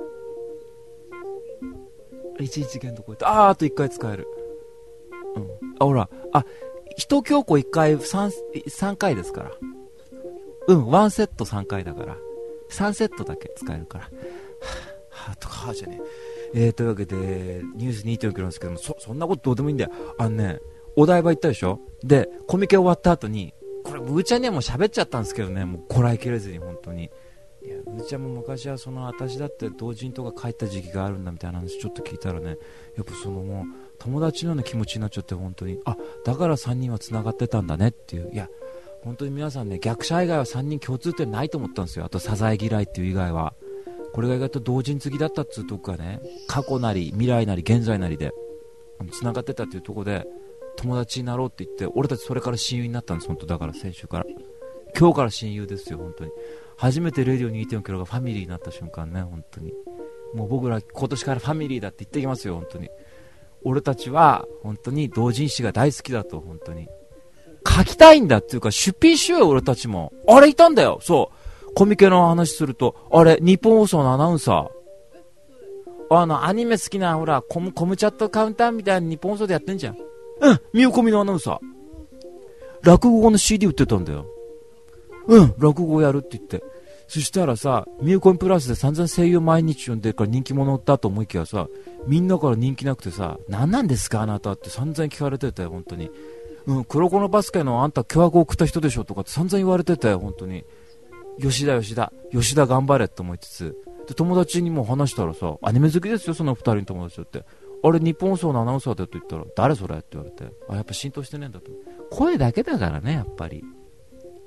一一元どこ行った。あーあといっかい使える。うんあほらあ一京子いっかい 3, 3回ですから、うんワンセットさんかいだからさんセットだけ使えるからはぁとかじゃねえー、というわけでニュース にてんよん キロなんですけども、 そ, そんなことどうでもいいんだよ。あのねお台場行ったでしょ。でコミケ終わった後にこれブーちゃんにはもう喋っちゃったんですけどね、もうこらえきれずに本当に。いやブーちゃんも昔はその私だって同人とか書いた時期があるんだみたいな話ちょっと聞いたらね、やっぱそのもう友達のような気持ちになっちゃって、本当にあだからさんにんはつながってたんだねっていう。いや本当に皆さんね逆者以外はさんにん共通点ないと思ったんですよ。あとサザエ嫌いっていう以外はこれが意外と同人好きだったっていうとこがね、過去なり未来なり現在なりでつながってたっていうところで友達になろうって言って、俺たちそれから親友になったんです。本当だから先週から今日から親友ですよ。本当に初めてレディオ にてんよん キロがファミリーになった瞬間ね、本当にもう僕ら今年からファミリーだって言ってきますよ。本当に俺たちは本当に同人誌が大好きだと、本当に書きたいんだっていうか出品しようよ俺たちも。あれいたんだよ、そうコミケの話するとあれ日本放送のアナウンサー、あのアニメ好きなほらコム、コムチャットカウンターみたいな日本放送でやってんじゃん。うん、ミューコミのアナウンサー落語の シーディー 売ってたんだよ。うん落語やるって言って、そしたらさミューコミプラスで散々声優毎日読んでるから人気者だと思いきやさ、みんなから人気なくてさ、何なんですかあなたって散々聞かれてたよ本当に。うん黒子のバスケのあんた巨悪を送った人でしょとかって散々言われてたよ本当に。吉田吉田吉田頑張れって思いつつで、友達にも話したらさアニメ好きですよそのふたりの友達だって、あれ日本放送のアナウンサーだと言ったら誰それって言われて、あやっぱ浸透してねえんだと。声だけだからねやっぱり。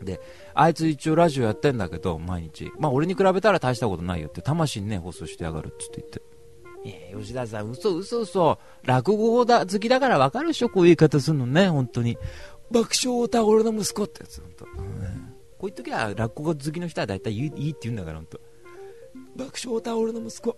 で、あいつ一応ラジオやってんだけど、毎日。まあ俺に比べたら大したことないよって、魂にね、放送してやがるって言って。えー、吉田さん、嘘嘘嘘。落語だ好きだからわかるでしょ、こういう言い方するのね、本当に。爆笑太田俺の息子ってやつ、本当。うん、こういう時は落語好きの人は大体いいって言うんだから、本当。爆笑太田俺の息子。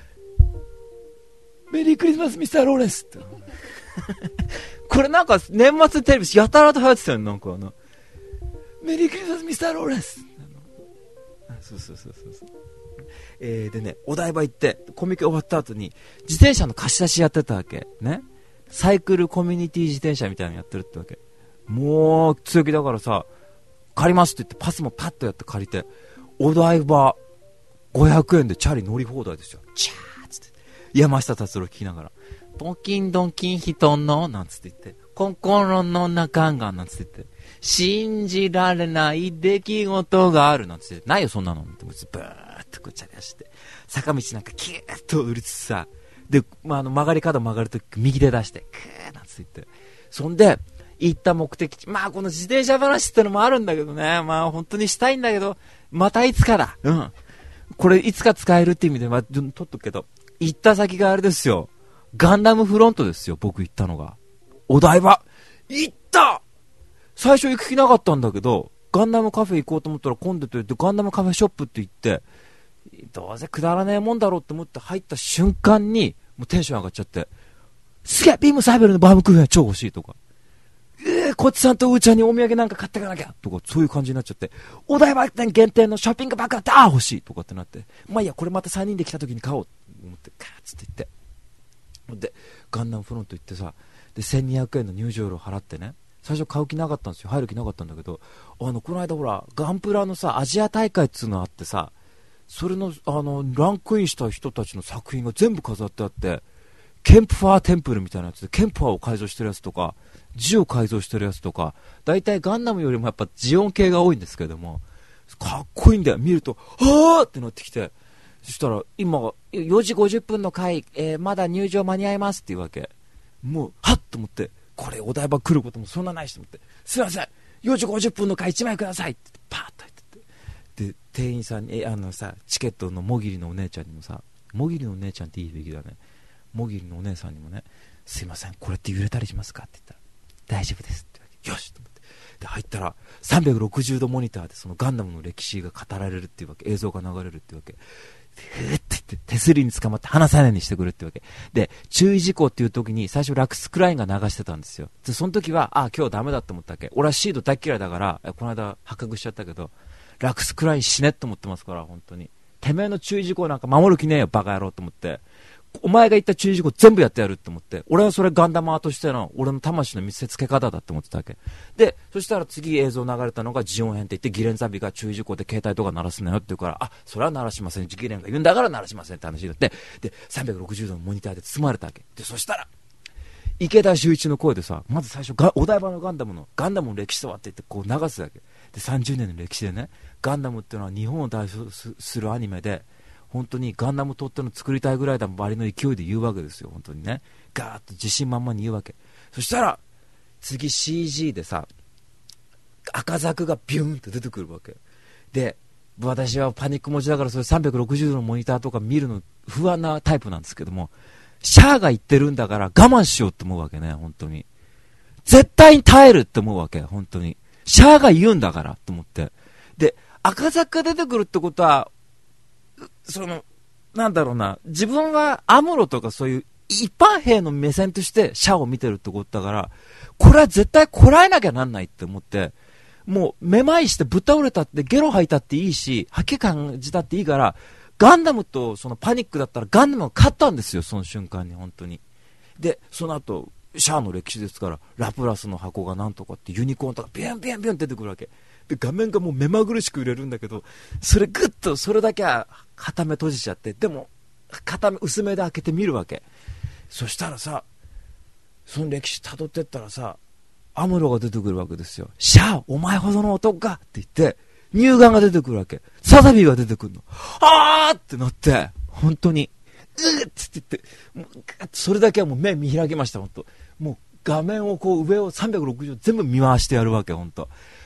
メリークリスマスミスターローレンスって。これなんか年末テレビやたらと流行ってたよね、なんかあの。メリークリスマスミスターローレンス。そうそうそうそうそう。えー、でね、お台場行ってコミケ終わった後に自転車の貸し出しやってたわけね。サイクルコミュニティ自転車みたいなのやってるってわけ。もう強気だからさ、借りますって言ってパスもパッとやって借りて、お台場ごひゃくえんでチャリ乗り放題ですよ。チャーッつって山下達郎聞きながら、ドキンドキン人のなんつって言って、心の中がなんつって言って、信じられない出来事があるなんつって、ないよそんなのってブーッとこうチャリ走って、坂道なんかキューッと売りつつさ、で、まあ、あの曲がり角曲がるとき右手出してクーなんつって言って、そんで行った目的地、まあこの自転車話ってのもあるんだけどね、まあ本当にしたいんだけど、またいつかだ、うん、これいつか使えるって意味で、まあ、取っとくけど、行った先があれですよ、ガンダムフロントですよ、僕行ったのが。お台場行った。最初行く気なかったんだけど、ガンダムカフェ行こうと思ったら混んでて、でガンダムカフェショップって言って、どうせくだらねえもんだろうって思って入った瞬間にもうテンション上がっちゃって、すげえビームサイベルのバームクーヘン超欲しいとか、えー、こっちさんとうーちゃんにお土産なんか買ってかなきゃとか、そういう感じになっちゃって、お台場店限定のショッピングバッグだあー欲しいとかってなって、まあいいや、これまたさんにんで来た時に買おうと思ってカーッつって言って、でガンダムフロント行ってさ、でせんにひゃくえんの入場料払ってね、最初買う気なかったんですよ、入る気なかったんだけど、あのこの間ほらガンプラのさアジア大会っつうのあってさ、それのあのランクインした人たちの作品が全部飾ってあって、ケンプファーテンプルみたいなやつで、ケンプファーを改造してるやつとか、ジを改造してるやつとか、だいたいガンダムよりもやっぱジオン系が多いんですけれども、かっこいいんだよ。見るとはーってなってきて、そしたら今よじごじゅっぷんの回、えー、まだ入場間に合いますっていうわけ。もうはっと思って、これお台場来ることもそんなないしと思って、すいませんよじごじゅっぷんの回いちまいくださいってパーッと入ってって、で店員さんに、えあのさチケットのもぎりのお姉ちゃんにもさ、もぎりのお姉ちゃんっていいべきだね、もぎりのお姉さんにもね、すいませんこれって揺れたりしますかって言ったら大丈夫ですって言われて、よしと思って、で入ったらさんびゃくろくじゅうどモニターでそのガンダムの歴史が語られるっていうわけ、映像が流れるっていうわけで、えーって言って手すりに捕まって離さないようにしてくるってわけで、注意事項っていう時に最初ラクスクラインが流してたんですよ。でその時はあ今日ダメだって思ったわけ。俺はシード大嫌いだから、この間発覚しちゃったけど、ラクスクライン死ねって思ってますから、本当にてめえの注意事項なんか守る気ねえよバカ野郎と思って、お前が言った注意事項全部やってやるって思って、俺はそれガンダマーとしての俺の魂の見せつけ方だって思ってたわけで、そしたら次映像流れたのがジオン編って言って、ギレンザビが注意事項で携帯とか鳴らすなよって言うから、あそれは鳴らしません、ギレンが言うんだから鳴らしませんって話になって、でさんびゃくろくじゅうどのモニターで包まれたわけで、そしたら池田秀一の声でさ、まず最初がお台場のガンダムのガンダムの歴史とはって言ってこう流すわけで、さんじゅうねんの歴史でね、ガンダムっていうのは日本を代表するアニメで、本当にガンダムとっての作りたいぐらいだバリの勢いで言うわけですよ、本当にね、ガーッと自信満々に言うわけ。そしたら次 シージー でさ赤ザクがビューンって出てくるわけで、私はパニック持ちだからそれさんびゃくろくじゅうどのモニターとか見るの不安なタイプなんですけども、シャアが言ってるんだから我慢しようって思うわけね、本当に絶対に耐えるって思うわけ、本当にシャアが言うんだからと思って、で赤ザクが出てくるってことはそのなんだろうな、自分はアムロとかそういう一般兵の目線としてシャアを見てるってことだから、これは絶対こらえなきゃなんないって思って、もうめまいしてぶっ倒れたってゲロ吐いたっていいし吐き感じたっていいから、ガンダムとそのパニックだったらガンダムが勝ったんですよ、その瞬間に本当に。でその後シャアの歴史ですから、ラプラスの箱がなんとかってユニコーンとかビュンビュンビュン出てくるわけで、画面がもう目まぐるしく揺れるんだけど、それグッとそれだけは片目閉じちゃって、でも片目薄めで開けて見るわけ。そしたらさ、その歴史辿ってったらさ、アムロが出てくるわけですよ。シャアお前ほどの男かって言って乳がんが出てくるわけ、サザビーが出てくるの、あーってなって、本当にうーって言って、もうそれだけはもう目見開きました。本当もう画面をこう上をさんびゃくろくじゅうど全部見回してやるわけ、本当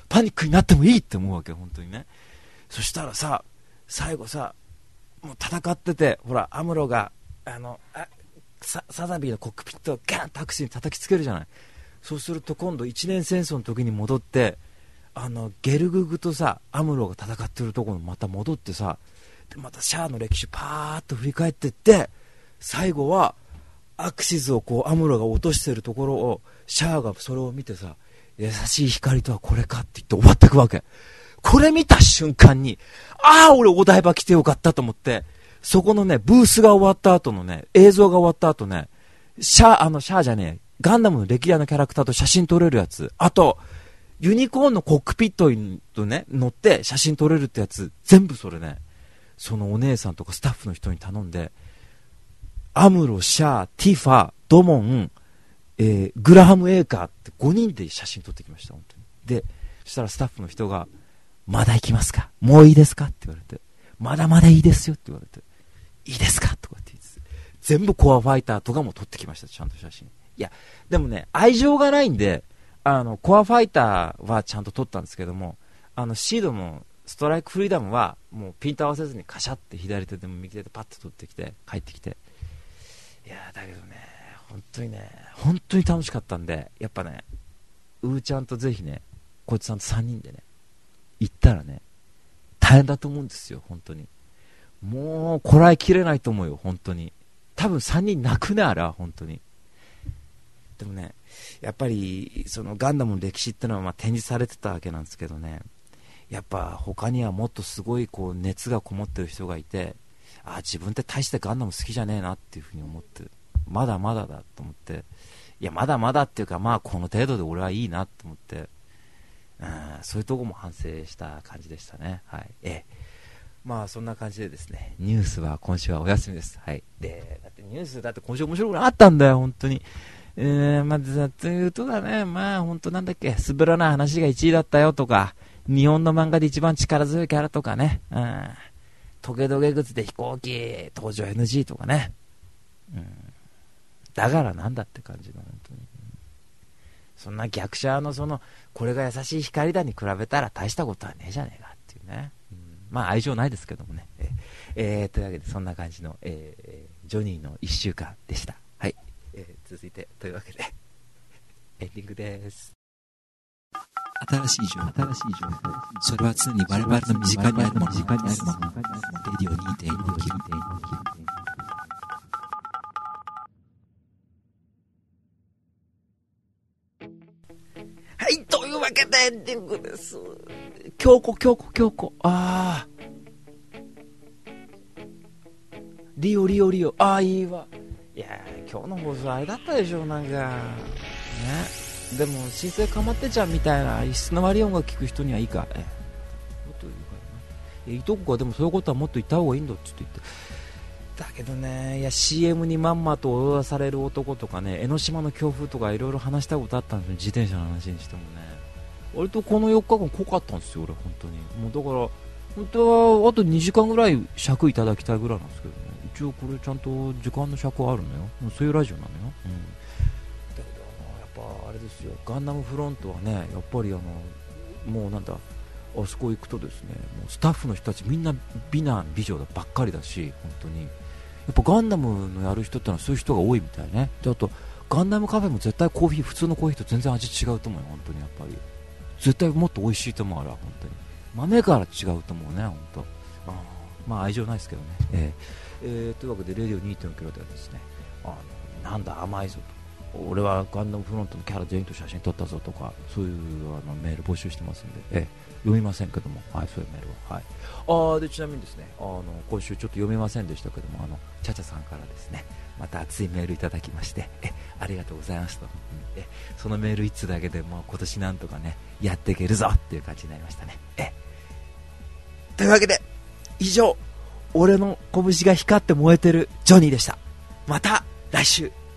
パニックになってもいいって思うわけ、本当にね。そしたらさ、最後さ、もう戦ってて、ほらアムロがあのあサ, サザビーのコックピットをガンとアクシに叩きつけるじゃない。そうすると今度一年戦争の時に戻って、あのゲルググとさアムロが戦ってるところにまた戻ってさ、でまたシャアの歴史パーッと振り返ってって、最後はアクシズをこうアムロが落としてるところをシャアがそれを見てさ、優しい光とはこれかって言って終わっていくわけ。これ見た瞬間に、ああ俺お台場来てよかったと思って、そこのねブースが終わった後のね、映像が終わった後ね、シャアあのシャアじゃねえガンダムの歴代のキャラクターと写真撮れるやつ、あとユニコーンのコックピットにとね乗って写真撮れるってやつ、全部それね、そのお姉さんとかスタッフの人に頼んで、アムロ、シャア、ティファ、ドモン、えー、グラハム・エーカーってごにんで写真撮ってきました、本当に。で、そしたらスタッフの人が、まだ行きますか、もういいですかって言われて、まだまだいいですよって言われて、いいですかとかって言って、全部コアファイターとかも撮ってきました、ちゃんと写真。いや、でもね、愛情がないんで、あの、コアファイターはちゃんと撮ったんですけども、あの、シードも、ストライクフリーダムは、もうピント合わせずにカシャって左手でも右手でパッと撮ってきて、帰ってきて、いやだけどね、本当にね、本当に楽しかったんで、やっぱね、うーちゃんとぜひね、こいつさんとさんにんでね、行ったらね、大変だと思うんですよ、本当に。もう、こらえきれないと思うよ、本当に。多分さんにん泣くね、あれは、本当に。でもね、やっぱり、そのガンダムの歴史ってのはまあ展示されてたわけなんですけどね、やっぱ他にはもっとすごいこう熱がこもってる人がいて、あ、自分って大してガンダム好きじゃねえなっていうふうに思って、まだまだだと思って、いやまだまだっていうか、まあこの程度で俺はいいなと思って、うん、そういうとこも反省した感じでしたね。はい、ええ、まあそんな感じでですね、ニュースは今週はお休みです。はい。で、だってニュースだって今週面白くなかったんだよ本当に。えー、まあざっと言うとだね、まあ本当なんだっけ、滑らない話がいちいだったよとか、日本の漫画で一番力強いキャラとかね、うん、トゲトゲ靴で飛行機登場 エヌジー とかね、うん、だからなんだって感じの本当に、うん、そんな逆者のそのこれが優しい光だに比べたら大したことはねえじゃねえかっていうね、うん、まあ愛情ないですけどもね、ええー、というわけでそんな感じの、えー、ジョニーのいっしゅうかんでした。はい、えー、続いてというわけでエンディングです。 新しい情報、新しい情報。それは常に我々の身近にあるもの、身近にあるもの。レディオ にてんよん キロ。 はい、というわけでエンディングです。京子、京子、京子。ああ。リオ、リオ、リオ。ああ、いいわ。いやー、今日の放送あれだったでしょ、なんか。ね。でも新生かまってちゃんみたいな異質な悪い音楽聴く人にはいいか、えもっと言うからね、いとこがでもそういうことはもっと言った方がいいんだって言って、だけどね、いや シーエム にまんまと踊らされる男とかね、江ノ島の強風とかいろいろ話したことあったんですよ、自転車の話にしてもね。割とこのよっかかん濃かったんですよ俺本当に。もうだから本当はあとにじかんぐらい尺いただきたいぐらいなんですけどね、一応これちゃんと時間の尺はあるのよ、もうそういうラジオなのよ、うん。あれですよ、ガンダムフロントはね、やっぱりあのもうなんだ、あそこ行くとですね、もうスタッフの人たちみんな美男美女ばっかりだし、本当にやっぱガンダムのやる人ってのはそういう人が多いみたいね。であとガンダムカフェも絶対コーヒー、普通のコーヒーと全然味違うと思うよ、本当に。やっぱり絶対もっと美味しいと思う、あれは本当に豆から違うと思うね、本当。あまあ愛情ないですけどね、えーえー、というわけでレディオ にてんよん キロではですね、あのなんだ甘いぞと、俺はガンダムフロントのキャラ全員と写真撮ったぞとか、そういうあのメール募集してますんで、ええ、読みませんけども、はい、そういうメールは、はい。あでちなみにですね、あの今週ちょっと読めませんでしたけども、あのチャチャさんからですね、また熱いメールいただきまして、えありがとうございました。えそのメールいっつだけでもう今年なんとかねやっていけるぞっていう感じになりましたね。えというわけで以上、俺の拳が光って燃えてるジョニーでした。また来週。